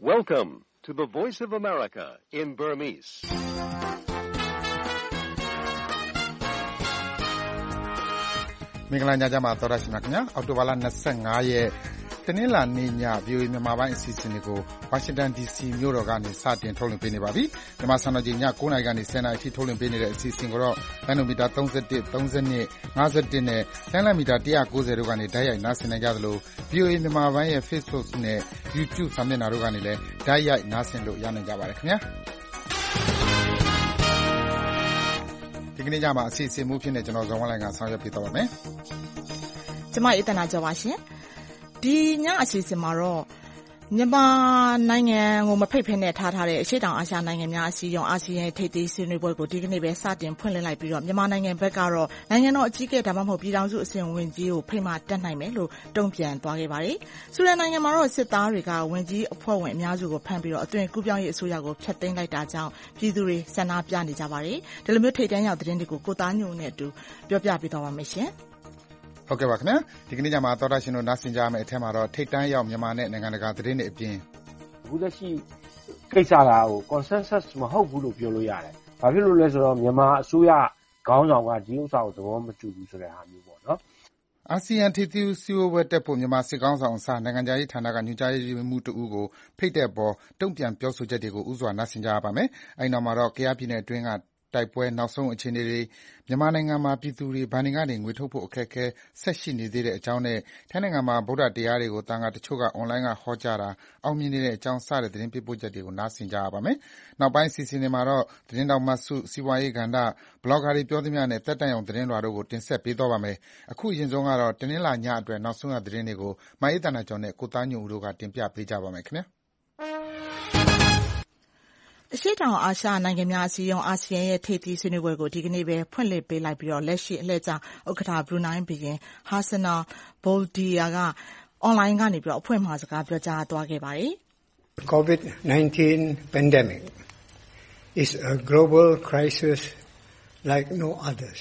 Welcome to the Voice of America in Burmese. ။မင်္ဂလာညချမ်းပါသောရရှိမြခင်ဗျာအောက်တိုဘာလ25ရက်တနင်္လာနေ့ည VOA မြန်မာပိုင်းအစီအစဉ်တွေကိုဝါရှင်တန် DC မြို့တော်ကနေစတင်ထုတ်လွှင့်ပေးနေပါပြီ။မြန်မာစံတော်ချိန်ည9:00နာရီကနေ10:00နာရီအထိထုတ်လွှင့်ပေးနေတဲ့အစီအစဉ်ကိုတော့လိုင်းနိုမီတာ31 32 51နဲ့လိုင်းလမီတာ190တို့ကနေဓာတ်ရိုက်နားဆင်နိုင်ကြသလို VOA မြန်မာပိုင်းရဲ့ Facebook နဲ့ YouTube စာမျက်နှာတို့ကနေလည်းဓာတ်ရိုက်နားဆင်လို့ရနိုင်ကြပါတယ်ခင်ဗျာ။ဒီကနေ့ညမှာအစီအစဉ်မှုဖြစ်နေကျွန်တော်ဇော်ဝင်းလိုင်ကဆောင်ရွက်ပေးသွားပါမယ်။ကျွန်မအေးတနာကြောပါရှင်။ဒီညအစီအစဉ်မှာတော့မြန်မာနိုင်ငံကိုမဖိတ်ဖဲနဲ့ထားတဲ့အရှေ့တောင်အာရှနိုင်ငံများအစည်းအရုံးအာဆီယံထိပ်သီးဆွေးနွေးပွဲကိုဒီကနေ့ပဲစတင်ဖွင့်လှစ်လိုက်ပြီးတော့မြန်မာနိုင်ငံဘက်ကတော့နိုင်ငံတော်အကြီးအကဲဒါမှမဟုတ်ပြည်ထောင်စုအဆင့်ဝန်ကြီးကိုဖိတ်မှတက်နိုင်မယ်လို့တုံ့ပြန်သွားခဲ့ပါတယ်။ဆူဒန်နိုင်ငံမှာတော့စစ်သားတွေကဝန်ကြီးအဖွဲ့ဝင်အများစုကိုဖမ်းပြီးတော့အသွင်ကူးပြောင်းရေးအစိုးရကိုဖျက်သိမ်းလိုက်တာကြောင့်ပြည်သူတွေဆန္ဒပြနေကြပါတယ်။ဒီလိုမျိုးထိပ်တန်းရောက်သတင်းတွေကိုကိုသားညိုနဲ့အတူပြောပြပေးသွားပါမယ်ရှင်။ဟုတ်ကဲ့ပါခင်ဗျာဒီကနေ့ညမှာသောတာရှင်တို့နားဆင်ကြရမယ့်အထက်မှာတော့ထိတ်တန်းရောက်မြန်မာနဲ့နိုင်ငံတကာသတင်းတွေအပြင်အခုလက်ရှိကိစ္စကconsensus မဟုတ်ဘူးလို့ပြောလို့ရတယ်။ဘာဖြစ်လို့လဲဆိုတော့မြန်မာအစိုးရခေါင်းဆောင်ကဒီဥစ္စာကိုသဘောမတူဘူးဆိုတဲ့ဟာမျိုးပေါ့နော်။အာဆီယံထိပ်သီးစည်းဝေးပွဲတက်ဖို့မြန်မာစစ်ကောင်ဆောင်အစားနိုင်ငံခြားရေးဌာနကညွှန်ကြားရေးမှူးတဦးကိုဖိတ်တဲ့အပေါ်တုံ့ပြန်ပြောဆိုချက်တွေကိုဥစွာနားဆင်ကြရပါမယ်။အဲဒီနောက်မှာတော့ကယားပြည်နယ်အတွင်းကတိုက်ပွဲနောက်ဆုံးအခြေအနေတွေမြန်မာနိုင်ငံမှာပြည်သူတွေဘဏ်တွေကနေငွေထုတ်ဖို့အခက်အခဲဆက်ရှိနေသေးတဲ့အကြောင်းနဲ့ထိုင်းနိုင်ငံမှာဗုဒ္ဓတရားတွေကိုသံဃာတချို့ကအွန်လိုင်းကဟောကြားတာအောင်မြင်နေတဲ့အကြောင်းစတဲ့သတင်းပေးပို့ချက်တွေကိုနားဆင်ကြရပါမယ်။နောက်ပိုင်းစီစဉ်တွေမှာတော့သတင်းတော်မှစုစီးပွားရေးကဏ္ဍဘလော့ဂါတွေပြောသမျှနဲ့တက်တန့်အောင်သတင်းလွှာတို့ကိုတင်ဆက်ပေးသွားပါမယ်။အခုအရင်ဆုံးကတော့တနင်္လာညအတွက်နောက်ဆုံးရသတင်းတွေကိုမအေးတနာကျော်နဲ့ကိုသားညိုဦးတို့ကတင်ပြပေးကြပါမယ်ခင်ဗျာ။အရှေ့တောင်အာရှနိုင်ငံများအစည်းအရုံးအာဆီယံရဲ့ထိပ်သီးဆွေးနွေးပွဲကိုဒီကနေ့ပဲဖွင့်လှစ်ပေးလိုက်ပြီးတော့လက်ရှိအလှည့်ကျဥက္ကဋ္ဌဘရူနိုင်းဘုရင်ဟာဆနာဘိုလ်ဒီယာကအွန်လိုင်းကနေပြီးတော့အဖွင့်မှာစကားပြောကြားသွားခဲ့ပါတယ်။ COVID-19 pandemic is a global crisis like no others.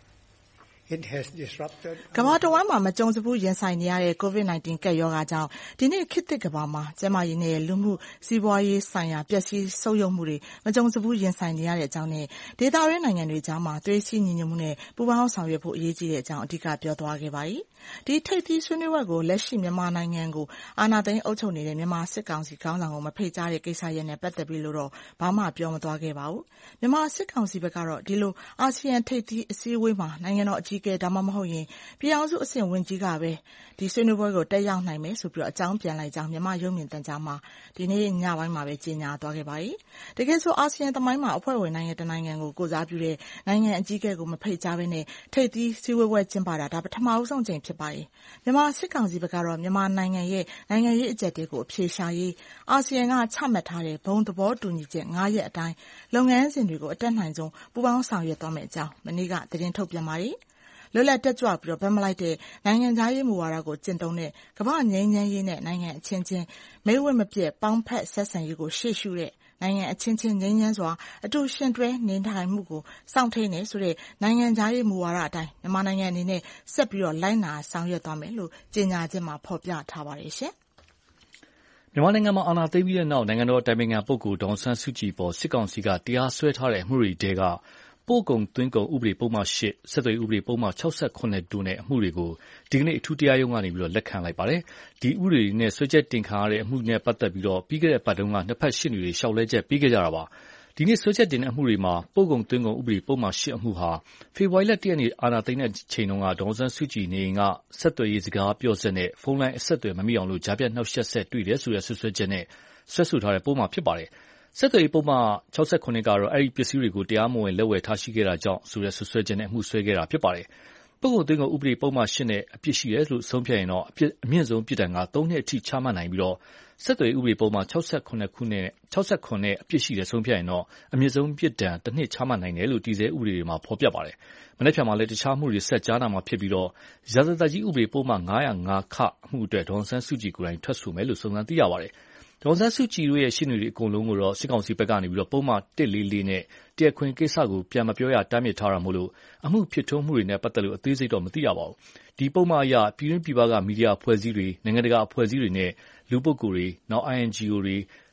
ကမ္ဘာတဝန်းမှာမကြုံစဖူးရင်ဆိုင်နေရတဲ့ COVID-19 ကပ်ရောဂါကြောင့်ဒီနေ့ခေတ်သစ်ကမ္ဘာမှာကျန်းမာရေးနဲ့လူမှုစီးပွားရေးဆိုင်ရာပျက်စီးဆုတ်ယုတ်မှုတွေမကြုံစဖူးရင်ဆိုင်နေရတဲ့အကြောင်းနဲ့ဒေသတွင်းနိုင်ငံတွေကြားမှာသွေးစည်းညီညွတ်မှုနဲ့ပူးပေါင်းဆောင်ရွက်ဖို့အရေးကြီးတဲ့အကြောင်းအဓိကပြောသွားခဲ့ပါတယ်။ဒီထိပ်သီးဆွေးနွေးပွဲကိုလက်ရှိမြန်မာနိုင်ငံကိုအာဏာသိမ်းအုပ်ချုပ်နေတဲ့မြန်မာစစ်ကောင်စီခေါင်းဆောင်ကိုမဖိတ်ကြားတဲ့ကိစ္စရပ်နဲ့ပတ်သက်ပြီးလို့တော့ဘာမှပြောမသွားခဲ့ပါဘူး။မြန်မာစစ်ကောင်စီဘက်ကတော့ဒီလိုအာဆီယံထိပ်သီးအစည်းအဝေးမှာနိုင်ငံတော်အကြီးအကဲဒါမှမဟုတ်ရင်ပြည်ထောင်စုအဆင့်ဝန်ကြီးကပဲဒီဆွေးနွေးပွဲကိုတက်ရောက်နိုင်မယ်ဆိုပြီးတော့အကြောင်းပြန်လိုက်ကြောင်းမြန်မာရုပ်မြင်သံကြားမှာဒီနေ့ညပိုင်းမှာပဲကြေညာသွားခဲ့ပါတယ်။တကယ်ဆိုအာဆီယံသမိုင်းမှာအဖွဲ့ဝင်နိုင်ငံတနိုင်ငံကိုကိုစားပြုတဲ့နိုင်ငံအကြီးအကဲကိုမဖိတ်ကြားဘဲနဲ့ထိပ်သီးစည်းဝေးပွဲကျင်းပတာဒါပထမဦးဆုံးချိန်ဖြစ်ပါတယ်။မြန်မာစစ်ကောင်စီဘက်ကတော့မြန်မာနိုင်ငံရဲ့နိုင်ငံရေးအကျပ်အတည်းကိုအဖြေရှာရေးအာဆီယံကချမှတ်ထားတဲ့ဘုံသဘောတူညီချက်9ရက်အတိုင်းလုပ်ငန်းစဉ်တွေကိုအတက်နိုင်ဆုံးပူးပေါင်းဆောင်ရွက်သွားမယ့်အကြောင်းမနေ့ကသတင်းထုတ်ပြန်ပါတယ်။လွတ်လပ်တက်ကြွပြီးတော့ဗတ်မလိုက်တဲ့နိုင်ငံခြားရေးမူဝါဒကိုကျင့်သုံးတဲ့ကမ္ဘာငြိမ်းချမ်းရေးနဲ့နိုင်ငံအချင်းချင်းမိတ်ဝတ်မပြတ်ပေါင်းဖက်ဆက်ဆံရေးကိုရှေ့ရှုတဲ့နိုင်ငံအချင်းချင်းငြိမ်းချမ်းစွာအတူရှင်တွဲနေထိုင်မှုကိုစောင့်ထိန်နေဆိုတဲ့နိုင်ငံခြားရေးမူဝါဒအတိုင်းမြန်မာနိုင်ငံအနေနဲ့ဆက်ပြီးတော့လိုက်နာဆောင်ရွက်သွားမယ်လို့ကြေညာချက်မှာဖော်ပြထားပါတယ်ရှင်။မြန်မာနိုင်ငံမှာအာဏာသိမ်းပြီးတဲ့နောက်နိုင်ငံတော်အတိုင်ပင်ခံပုဂ္ဂိုလ်ဒေါ်အောင်ဆန်းစုကြည်ပေါ်စစ်ကောင်စီကတရားစွဲထားတဲ့အမှုတွေထဲကပို့ကုန်သွင်းကုန်ဥပဒေပုဒ်မ8ဆက်သွယ်ဥပဒေပုဒ်မ68တို့နဲ့အမှုတွေကိုဒီကနေ့အထူးတရားရုံးကနေလက်ခံလိုက်ပါတယ်။ဒီဥပဒေနဲ့စွဲချက်တင်ခံရတဲ့အမှုနဲ့ပတ်သက်ပြီးပြီးခဲ့တဲ့ပတ်တုန်းကနှစ်ဖက်ရှေ့နေတွေလျှောက်လဲချက်ပေးခဲ့ကြတာပါ။ဒီနေ့စွဲချက်တင်တဲ့အမှုတွေမှာပို့ကုန်သွင်းကုန်ဥပဒေပုဒ်မ8အမှုဟာဖေဖော်ဝါရီလ1ရက်နေ့အာဏာသိမ်းတဲ့ချိန်တုန်းကဒေါ်အောင်ဆန်းစုကြည်နေအိမ်ကဆက်သွယ်ရေးစကားပြောစက်နဲ့ဖုန်းလိုင်းအဆက်အသွယ်မမိအောင်ကြားဖြတ်နှောက်ယှက်ဆက်တွေ့တယ်ဆိုတဲ့စွပ်စွဲချက်နဲ့စွဲဆိုထားတဲ့ပုဒ်မဖြစ်ပါတယ်။ဆက်သွယ်ရေးပုဒ်မ68ကတော့အဲဒီပစ္စည်းတွေကိုတရားမဝင်လက်ဝယ်ထားရှိခဲ့တာကြောင့်ဆိုတဲ့စွပ်စွဲချက်နဲ့အမှုစွဲခဲ့တာဖြစ်ပါတယ်။ပုဂ္ဂိုလ်သွင်းကုန်ဥပဒေပုဒ်မ8နဲ့အပြစ်ရှိတယ်လို့ဆုံးဖြတ်ရင်တော့အမြင့်ဆုံးပြစ်ဒဏ်က3နှစ်အထိချမှတ်နိုင်ပြီးတော့ဆက်သွယ်ရေးဥပဒေပုဒ်မ68နဲ့အပြစ်ရှိတယ်ဆုံးဖြတ်ရင်တော့အမြင့်ဆုံးပြစ်ဒဏ်1နှစ်ချမှတ်နိုင်တယ်လို့တည်ဆဲဥပဒေတွေမှာဖော်ပြပါတယ်။မနေ့ဖြန်မှာလည်းတခြားမှုတွေဆက်ကြားနာမှာဖြစ်ပြီးတော့ရာဇသတ်ကြီးဥပဒေပုဒ်မ905ခအမှုအတွက်ဒေါ်အောင်ဆန်းစုကြည်ကိုယ်တိုင်ထွက်ဆိုမယ်လို့စုံစမ်းသိရပါတယ်။ဒေါ်အောင်ဆန်းစုကြည်တို့ရဲ့ရှေ့နေတွေအကုန်လုံးကိုတော့စစ်ကောင်စီဘက်ကနေပုဒ်မ144နဲ့တရားခွင်ကိစ္စကိုပြန်မပြောရတားမြစ်ထားတာမို့လို့အမှုဖြစ်ထွန်းမှုတွေနဲ့ပတ်သက်လို့အသေးစိတ်တော့မသိရပါဘူး။ဒီပုဒ်မအရပြည်တွင်းပြည်ပကမီဒီယာအဖွဲ့အစည်းတွေနိုင်ငံတကာအဖွဲ့အစည်းတွေနဲ့လူပုဂ္ဂိုလ်တွေINGO တွေ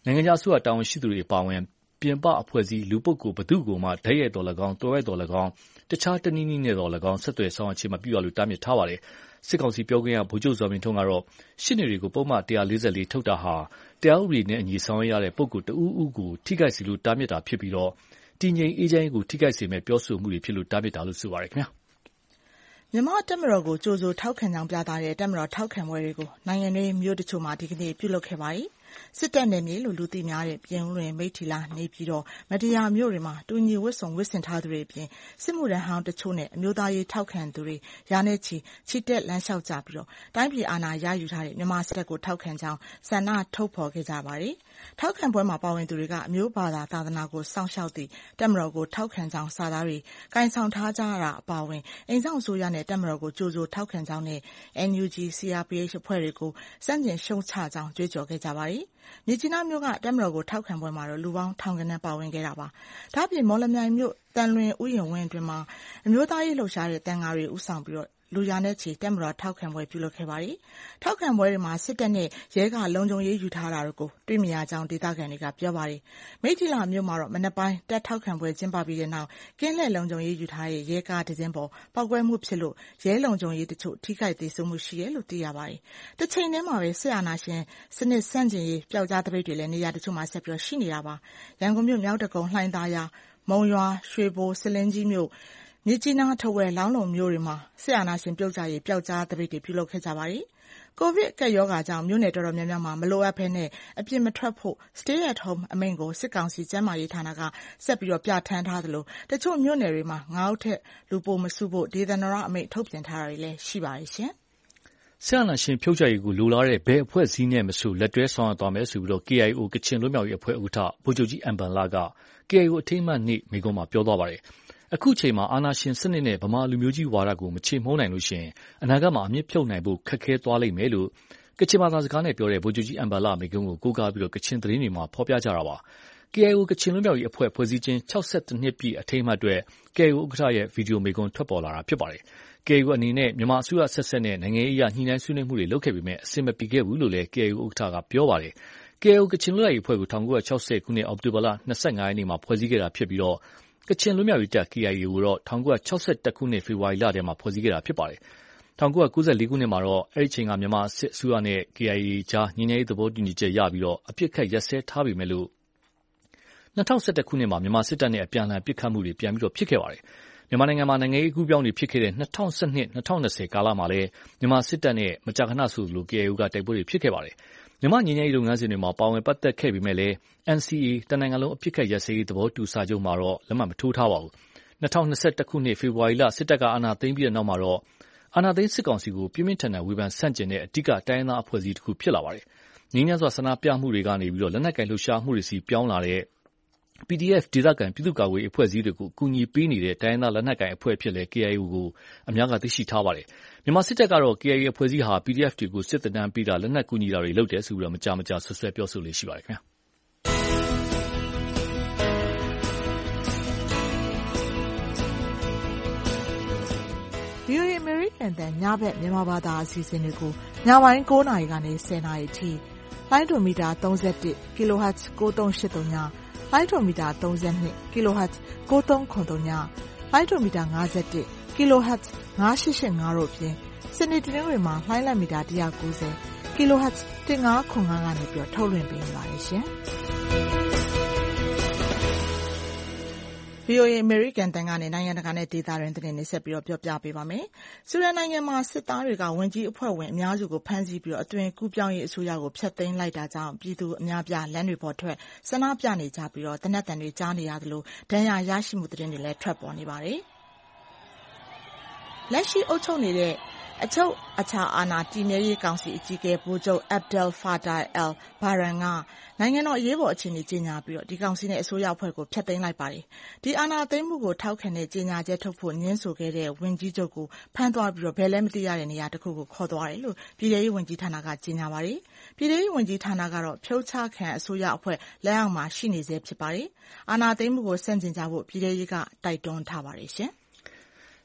နိုင်ငံခြားအစိုးရတာဝန်ရှိသူတွေအပါအဝင်ပြင်ပအဖွဲ့အစည်းလူပုဂ္ဂိုလ်ဘယ်သူ့ကိုမှဓာတ်ရိုက်တော်၎င်းတော်ရိုက်တော်၎င်းတခြားတနည်းနည်းနဲ့တော်၎င်းဆက်သွယ်ဆောင်ရွက်ခြင်းမပြုရလို့တားမြစ်ထားပါတယ်။စစ်ကောင်စီပြောခွင့်ရဗိုလ်ချုပ်ဇော်မင်းထွန်းကတော့ရှစ်နေတွေကိုပုံမှန်144ထုတ်တာဟာတရားဥပဒေနဲ့အညီဆောင်ရွက်ရတဲ့ပုဂ္ဂိုလ်တဦးဦးကိုထိခိုက်စေလို့တားမြစ်တာဖြစ်ပြီးတော့တည်ငြိမ်အေးချမ်းရေးကိုထိခိုက်စေမဲ့ပြောဆိုမှုတွေဖြစ်လို့တားမြစ်တာလို့ဆိုပါတယ်ခင်ဗျာ။မြန်မာတပ်မတော်ကိုကြိုဆိုထောက်ခံကြောင်းပြသတဲ့တပ်မတော်ထောက်ခံပွဲတွေကိုနိုင်ငံတွင်းမြို့တချို့မှာဒီကနေ့ပြုလုပ်ခဲ့ပါတယ်။စစ်တပ်နယ်မြေလို့လူသိများတဲ့ပြင်ဦးလွင်မိတ္ထီလာနေပြည်တော်မတရားမြို့တွေမှာတူညီဝတ်စုံဝတ်ဆင်ထားသူတွေအပြင်စစ်မှုထမ်းဟောင်းတချို့နဲ့အမျိုးသားရေးထောက်ခံသူတွေရာနဲ့ချီတက်လမ်းလျှောက်ကြပြီးတိုင်းပြည်အာဏာရယူထားတဲ့မြန်မာစစ်တပ်ကိုထောက်ခံကြောင်းဆန္ဒထုတ်ဖော်ခဲ့ကြပါတယ်။ထောက်ခံပွဲမှာပါဝင်သူတွေကအမျိုးဘာသာသာသနာကိုစောင့်ရှောက်သည့်တပ်မတော်ကိုထောက်ခံကြောင်းစာသားတွေကိုင်ဆောင်ထားကြတာအပါအဝင်အိမ်ဆောင်အစိုးရနဲ့တပ်မတော်ကိုကြိုဆိုထောက်ခံကြောင်းနဲ့ NUG CRPH အဖွဲ့တွေကိုစန့်ကျင်ရှုံချကြောင်းကြွေးကြော်ခဲ့ကြပါတယ်။မြစ်ကြီးနားမြို့ကတပ်မတော်ကိုထောက်ခံပွဲမှာလူပေါင်းထောင်ဂဏန်းပါဝင်ခဲ့တာပါ။ဒါ့အပြင်မော်လမြိုင်မြို့တန်လွင်ဥယျာဉ်ဝင်းအတွင်းမှာအမျိုးသားရေးလှုပ်ရှားတဲ့တန်ဃာတွေဦးဆောင်ပြီးလူရာနဲ့ချီတပ်မတော်ထောက်ခံပွဲပြုလုပ်ခဲ့ပါတယ်။ထောက်ခံပွဲတွေမှာစစ်တပ်နဲ့ရဲကလုံခြုံရေးယူထားတာကိုတွေ့မြင်ရကြောင်းဒေသခံတွေကပြောပါတယ်။မိတ္ထီလာမြို့မှာမနက်ပိုင်းတပ်ထောက်ခံပွဲကျင်းပပြီးတဲ့နောက်ကင်းလှည့်လုံခြုံရေးယူထားတဲ့ရဲကားတစ်စင်းပေါ်ပေါက်ကွဲမှုဖြစ်လို့ရဲလုံခြုံရေးတချို့ထိခိုက်သေဆုံးမှုရှိတယ်လို့သိရပါတယ်။တစ်ချိန်တည်းမှာပဲစစ်အာဏာရှင်စနစ်ဆန့်ကျင်ရေးပျောက်ကြားသပိတ်တွေလည်းနေရာတချို့မှာဆက်ရှိနေတာပါ။ရန်ကုန်မြို့မြောက်ဒဂုံလှိုင်သာယာမုံရွာရွှေဘိုစလင်းကြီးမြို့မြစ်ကြီးနားထဝယ်လောင်းလုံမြို့တွေမှာစစ်အာဏာရှင်ပြုတ်ကျရေးပျောက်ကြားသပိတ်တွေပြုလုပ်ခဲ့ကြပါတယ်။ကိုဗစ်ကပ်ရောဂါကြောင့်မြို့နယ်တော်တော်များများမှာမလိုအပ်ဘဲနဲ့အပြင်မထွက်ဖို့ Stay at Home အမိန့်ကိုစစ်ကောင်စီကျန်းမာရေးဌာနကဆက်ပြီးပြဋ္ဌာန်းထားသလိုတချို့မြို့နယ်တွေမှာ9ဦးထက်လူပိုမစုဖို့ဒေသန္တရအမိန့်ထုတ်ပြန်ထားတာတွေလည်းရှိပါတယ်ရှင်။ဆရာနာရှင်ဖြုတ်ချရေးကိုလိုလားတဲ့ဘယ်အဖွဲ့အစည်းနဲ့မဆိုလက်တွဲဆောင်ရွက်သွားမယ်ဆိုပြီး KIO ကချင်လွတ်မြောက်ရေးအဖွဲ့ဥက္ကဋ္ဌဗိုလ်ချုပ်ကြီးအမ်ဘန်လာက KIO အထိမ်းအမှတ်နေ့မိန့်ခွန်းမှာပြောသွားပါတယ်။အခုချိန်မှာအာဏာရှင်စနစ်နဲ့ဗမာလူမျိုးကြီးဝါဒကိုမချေမှုန်းနိုင်လို့ရှိရင်အနာဂတ်မှာအမြင့်ဖြုတ်နိုင်ဖို့ခက်ခဲသွားလိမ့်မယ်လို့ကချင်ဘာသာစကားနဲ့ပြောတဲ့ဗိုလ်ချုပ်ကြီးအမ်ဘန်လာမိန့်ခွန်းကိုကိုးကားပြီးကချင်သတင်းတွေမှာဖော်ပြကြတာပါ။ KIO ကချင်လွတ်မြောက်ရေးအဖွဲ့ဖွဲ့စည်းခြင်း62နှစ်ပြည့်အထိမ်းအမှတ်အတွက် KIO ဥက္ကဋ္ဌရဲ့ဗီဒီယိုမိန့်ခွန်းထွက်ပေါ်လာတာဖြစ်ပါတယ်။ KIO အနေနဲ့မြန်မာအစိုးရဆက်ဆက်နဲ့နိုင်ငံရေးအရညှိနှိုင်းဆွေးနွေးမှုတွေလုပ်ခဲ့ပေမဲ့အဆင်မပြေခဲ့ဘူးလို့လည်း KIO ဥက္ကဋ္ဌကပြောပါတယ်။ KIO ကချင်လွတ်လပ်ရေးအဖွဲ့ကို1960ခုနှစ်အောက်တိုဘာလ25ရက်နေ့မှာဖွဲ့စည်းခဲ့တာဖြစ်ပြီးကချင်လွတ်မြောက်ရေးတပ် KIA ကိုတော့1961ခုနှစ်ဖေဖော်ဝါရီလထဲမှာဖွဲ့စည်းခဲ့တာဖြစ်ပါတယ်။1994ခုနှစ်မှာတော့အဲဒီအချိန်ကမြန်မာစစ်အစိုးရနဲ့ KIA ကြားငြိမ်းချမ်းရေးသဘောတူညီချက်ရပြီးအပစ်အခတ်ရပ်စဲထားပေမဲ့လို့2011ခုနှစ်မှာမြန်မာစစ်တပ်နဲ့အပြန်အလှန်ပစ်ခတ်မှုတွေပြန်ဖြစ်ခဲ့ပါတယ်။မြန်မာနိုင်ငံမှာနိုင်ငံရေးအကူးအပြောင်းတွေဖြစ်ခဲ့တဲ့2012-2020ကာလမှာလည်းမြန်မာစစ်တပ်နဲ့မကြာခဏဆိုသလို KIO ကတိုက်ပွဲတွေဖြစ်ခဲ့ပါတယ်။မြန်မာငြိမ်းချမ်းရေးလုပ်ငန်းစဉ်တွေမှာပါဝင်ပတ်သက်ခဲ့ပေမဲ့လည်း NCA တနိုင်ငံလုံးအပစ်အခတ်ရပ်စဲရေးသဘောတူစာချုပ်မှာတော့လက်မှတ်မထိုးထားပါဘူး။2021ခုနှစ်ဖေဖော်ဝါရီလစစ်တပ်ကအာဏာသိမ်းပြီးတဲ့နောက်မှာတော့အာဏာသိမ်းစစ်ကောင်စီကိုပြင်းပြင်းထန်ထန်ဝေဖန်ဆန့်ကျင်တဲ့အဓိကတိုင်းရင်းသားအဖွဲ့အစည်းတစ်ခုဖြစ်လာပါတယ်။ငြိမ်းချမ်းစွာဆန္ဒပြမှုတွေကနေလက်နက်ကိုင်လှုပ်ရှားမှုတွေစီပြောင်းလာတဲ့ PDF ဒေသခံပြည်သူ့ကာကွယ်ရေးအဖွဲ့အစည်းတွေကိုအကူအညီပေးနေတဲ့တိုင်းရင်းသားလက်နက်ကိုင်အဖွဲ့အဖြစ်လည်း KIO ကိုအများကသိရှိထားပါတယ်။မြန်မာစစ်တပ်ကတော့ KIA အဖွဲ့အစည်းဟာ PDF တွေကိုစစ်သင်တန်းပေးတာလက်နက်ကူညီတာတွေလုပ်တယ်ဆိုပြီးမကြာဆွဆွဲပြောဆိုလေ့ရှိပါတယ်ခင်ဗျာ။ VOA အမေရိကန်တန်ညဘက်မြန်မာဘာသာအစီအစဉ်တွေကိုညပိုင်း9နာရီကနေ10နာရီအထိလိုင်းဒိုမီတာ31 kHz 9383ညလိုင်းဒိုမီတာ32 kHz 9393ညလိုင်းဒိုမီတာ51 kHz 9885တို့ဖြင့်စနေတနင်္ဂနွေမှာလိုင်းလက်မီတာ190 kHz 1505ကနေထုတ်လွှင့်ပေးနေပါတယ်ရှင်။ VOA အမေရိကန်တန်ကနေနိုင်ငံတကာနဲ့ဒေသတွင်းသတင်းတွေဆက်ပြီးပြောပြပေးပါမယ်။ဆူဒန်နိုင်ငံမှာစစ်သားတွေကဝန်ကြီးအဖွဲ့ဝင်အများစုကိုဖမ်းဆီးပြီးအသွင်ကူးပြောင်းရေးအစိုးရကိုဖျက်သိမ်းလိုက်တာကြောင့်ပြည်သူအများပြလမ်းတွေပေါ်ထွက်ဆန္ဒပြနေကြပြီးသေနတ်သံတွေကြားနေရသလိုဒဏ်ရာရရှိမှုသတင်းတွေလည်းထွက်ပေါ်နေပါတယ်။လက်ရှိအုပ်ချုပ်နေတဲ့အချုပ်အခြာအာဏာတည်မြဲရေးကောင်စီအကြီးအကဲဗိုလ်ချုပ် Abdel Fattah al-Burhan ကနိုင်ငံတော်အရေးပေါ်အခြေအနေကြေညာပြီးဒီကောင်စီနဲ့အစိုးရအဖွဲ့ကိုဖျက်သိမ်းလိုက်ပါတယ်။ဒီအာဏာသိမ်းမှုကိုထောက်ခံတဲ့ကြေညာချက်ထုတ်ဖို့ငြင်းဆိုခဲ့တဲ့ဝန်ကြီးချုပ်ကိုဖမ်းသွားပြီးဘယ်လဲမသိရတဲ့နေရာတစ်ခုကိုခေါ်သွားတယ်လို့ပြည်ထောင်ရေးဝန်ကြီးဌာနကကြေညာပါတယ်။ပြည်ထောင်ရေးဝန်ကြီးဌာနကတော့ဖြုတ်ချခံအစိုးရအဖွဲ့လက်အောက်မှာရှိနေဆဲဖြစ်ပါတယ်။အာဏာသိမ်းမှုကိုဆန့်ကျင်ကြဖို့ပြည်ထောင်ရေးကတိုက်တွန်းထားပါတယ်ရှင်။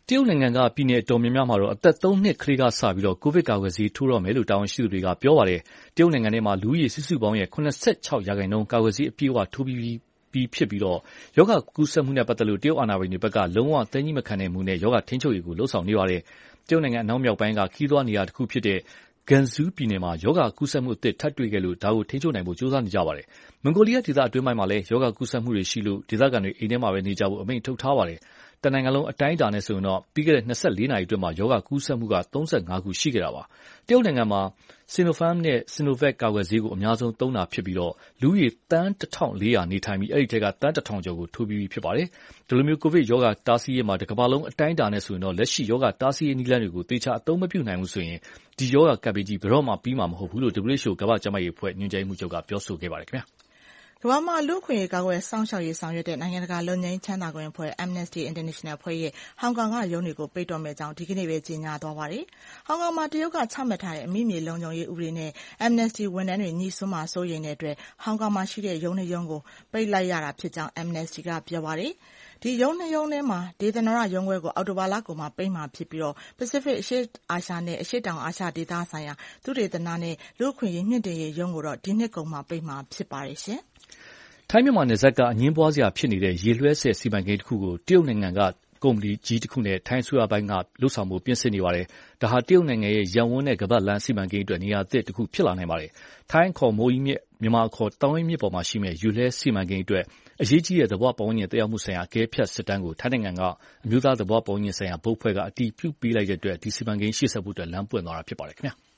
တရုတ်နိုင်ငံကပြည်နယ်အတော်များများမှာတော့အသက်3 နှစ်ကလေးကစပြီးကိုဗစ်ကာကွယ်ဆေးထိုးတော့မယ်လို့တာဝန်ရှိသူတွေကပြောပါတယ်။တရုတ်နိုင်ငံထဲမှာလူဦးရေစုစုပေါင်းရဲ့86%ကာကွယ်ဆေးအပြည့်အဝထိုးပြီးဖြစ်ပြီးရောဂါကူးစက်မှုနဲ့ပတ်သက်လို့တရုတ်အာဏာပိုင်တွေဘက်ကလုံးဝသည်းကြီးမခံတဲ့မှုနဲ့ရောဂါထိန်းချုပ်ရေးကိုလှုံ့ဆော်နေပါတယ်။တရုတ်နိုင်ငံအနောက်မြောက်ပိုင်းကခီးသွွားနေရာတစ်ခုဖြစ်တဲ့Gansu ပြည်နယ်မှာရောဂါကူးစက်မှုအသစ်ထပ်တွေ့ခဲ့လို့ဒါကိုထိန်းချုပ်နိုင်ဖို့ကြိုးစားနေကြပါတယ်။မွန်ဂိုလီးယားဒေသအတွင်းပိုင်းမှာလည်းရောဂါကူးစက်မှုတွေရှိလို့ဒေသခံတွေအိမ်ထဲမှာပဲနေကြဖို့အမိန့်ထုတ်ထားပါတယ်။တနိုင်ငံလုံးအတိုင်းအတာနဲ့ဆိုရင်တော့ပြီးခဲ့တဲ့24နာရီအတွင်းမှာရောဂါကူးစက်မှုက35ခုရှိခဲ့တာပါ။တရုတ်နိုင်ငံမှာ Sinopharm နဲ့ Sinovac ကာကွယ်ဆေးကိုအများဆုံးသုံးတာဖြစ်ပြီးလူဦးရေသန်း 1400 နေထိုင်ပြီးအဲဒီထဲကသန်း 1000 ကျော်ကိုထိုးပြီးဖြစ်ပါတယ်။ဒီလိုမျိုးကိုဗစ်ရောဂါတားဆီးရေးမှာတစ်ကမ္ဘာလုံးအတိုင်းအတာနဲ့ဆိုရင်တော့လက်ရှိရောဂါတားဆီးရေးနည်းလမ်းတွေကိုသေချာအသုံးမပြုနိုင်ဘူးဆိုရင်ဒီရောဂါကပ်ဘေးကြီးဘယ်တော့မှပြီးမှာမဟုတ်ဘူးလို့ WHO ကမ္ဘာ့ကျန်းမာရေးအဖွဲ့ညွှန်ကြားရေးမှူးချုပ်ကပြောဆိုခဲ့ပါတယ်ခင်ဗျာ။ကမ္ဘာမှာလူ့အခွင့်အရေးကာကွယ်စောင့်ရှောက်ရေးဆောင်ရွက်တဲ့နိုင်ငံတကာလွတ်ငြိမ်းချမ်းသာခွင့်အဖွဲ့ Amnesty International အဖွဲ့ရဲ့ဟောင်ကောင်ကရုံးတွေကိုပိတ်တော့မယ့်အကြောင်းဒီကနေ့ပဲကြေညာသွားပါတယ်။ဟောင်ကောင်မှာတရုတ်ကချမှတ်ထားတဲ့အမိမြေလုံခြုံရေးဥပဒေနဲ့ Amnesty ဝန်ထမ်းတွေညှိစွန်းမှာစိုးရိမ်တဲ့အတွက်ဟောင်ကောင်မှာရှိတဲ့ရုံးနှစ်ရုံးကိုပိတ်လိုက်ရတာဖြစ်ကြောင်း Amnesty ကပြောပါတယ်။ဒီရုံးနှစ်ရုံးထဲမှာဒေသန္တရရုံးခွဲကိုအောက်တိုဘာလကုန်မှာပိတ်မှာဖြစ်ပြီးPacific အရှေ့အာရှနဲ့အရှေ့တောင်အာရှဒေသဆိုင်ရာသုတေသနနဲ့လူ့အခွင့်အရေးမြင့်တင်ရေးရုံးကိုတော့ဒီနှစ်ကုန်မှာပိတ်မှာဖြစ်ပါတယ်ရှင်။ထိုင်းမြန်မာနယ်စပ်ကအငြင်းပွားစရာဖြစ်နေတဲ့ရေလွှဲဆည်စီမံကိန်းတစ်ခုကိုတရုတ်နိုင်ငံကကုမ္ပဏီကြီးတစ်ခုနဲ့ထိုင်းအစိုးရပိုင်းကလုပ်ဆောင်မှုပြင်ဆင်နေပါတယ်။ဒါဟာတရုတ်နိုင်ငံရဲ့ရန်ဝန်းတဲ့ကမ္ဘာ့လမ်းစီမံကိန်းအတွက်နေရာသစ်တစ်ခုဖြစ်လာနိုင်ပါတယ်။ထိုင်းခေါ်မိုးကြီးမြစ်မြန်မာခေါ်တောင်ရင်မြစ်ပေါ်မှာရှိမဲ့ရေလွှဲစီမံကိန်းအတွက်အရေးကြီးတဲ့သဘောပတ်ဝန်းကျင်တရားမှုဆိုင်ရာအကဲဖြတ်စစ်တမ်းကိုထိုင်းနိုင်ငံကအမျိုးသားသဘောပတ်ဝန်းကျင်ဆိုင်ရာဘုတ်ဖွဲ့ကအတည်ပြုပေးလိုက်တဲ့အတွက်ဒီစီမံကိန်းရှေ့ဆက်ဖို့အတွက်လမ်းပွင့်သွားတာဖြစ်ပါတယ်ခင်ဗျာ။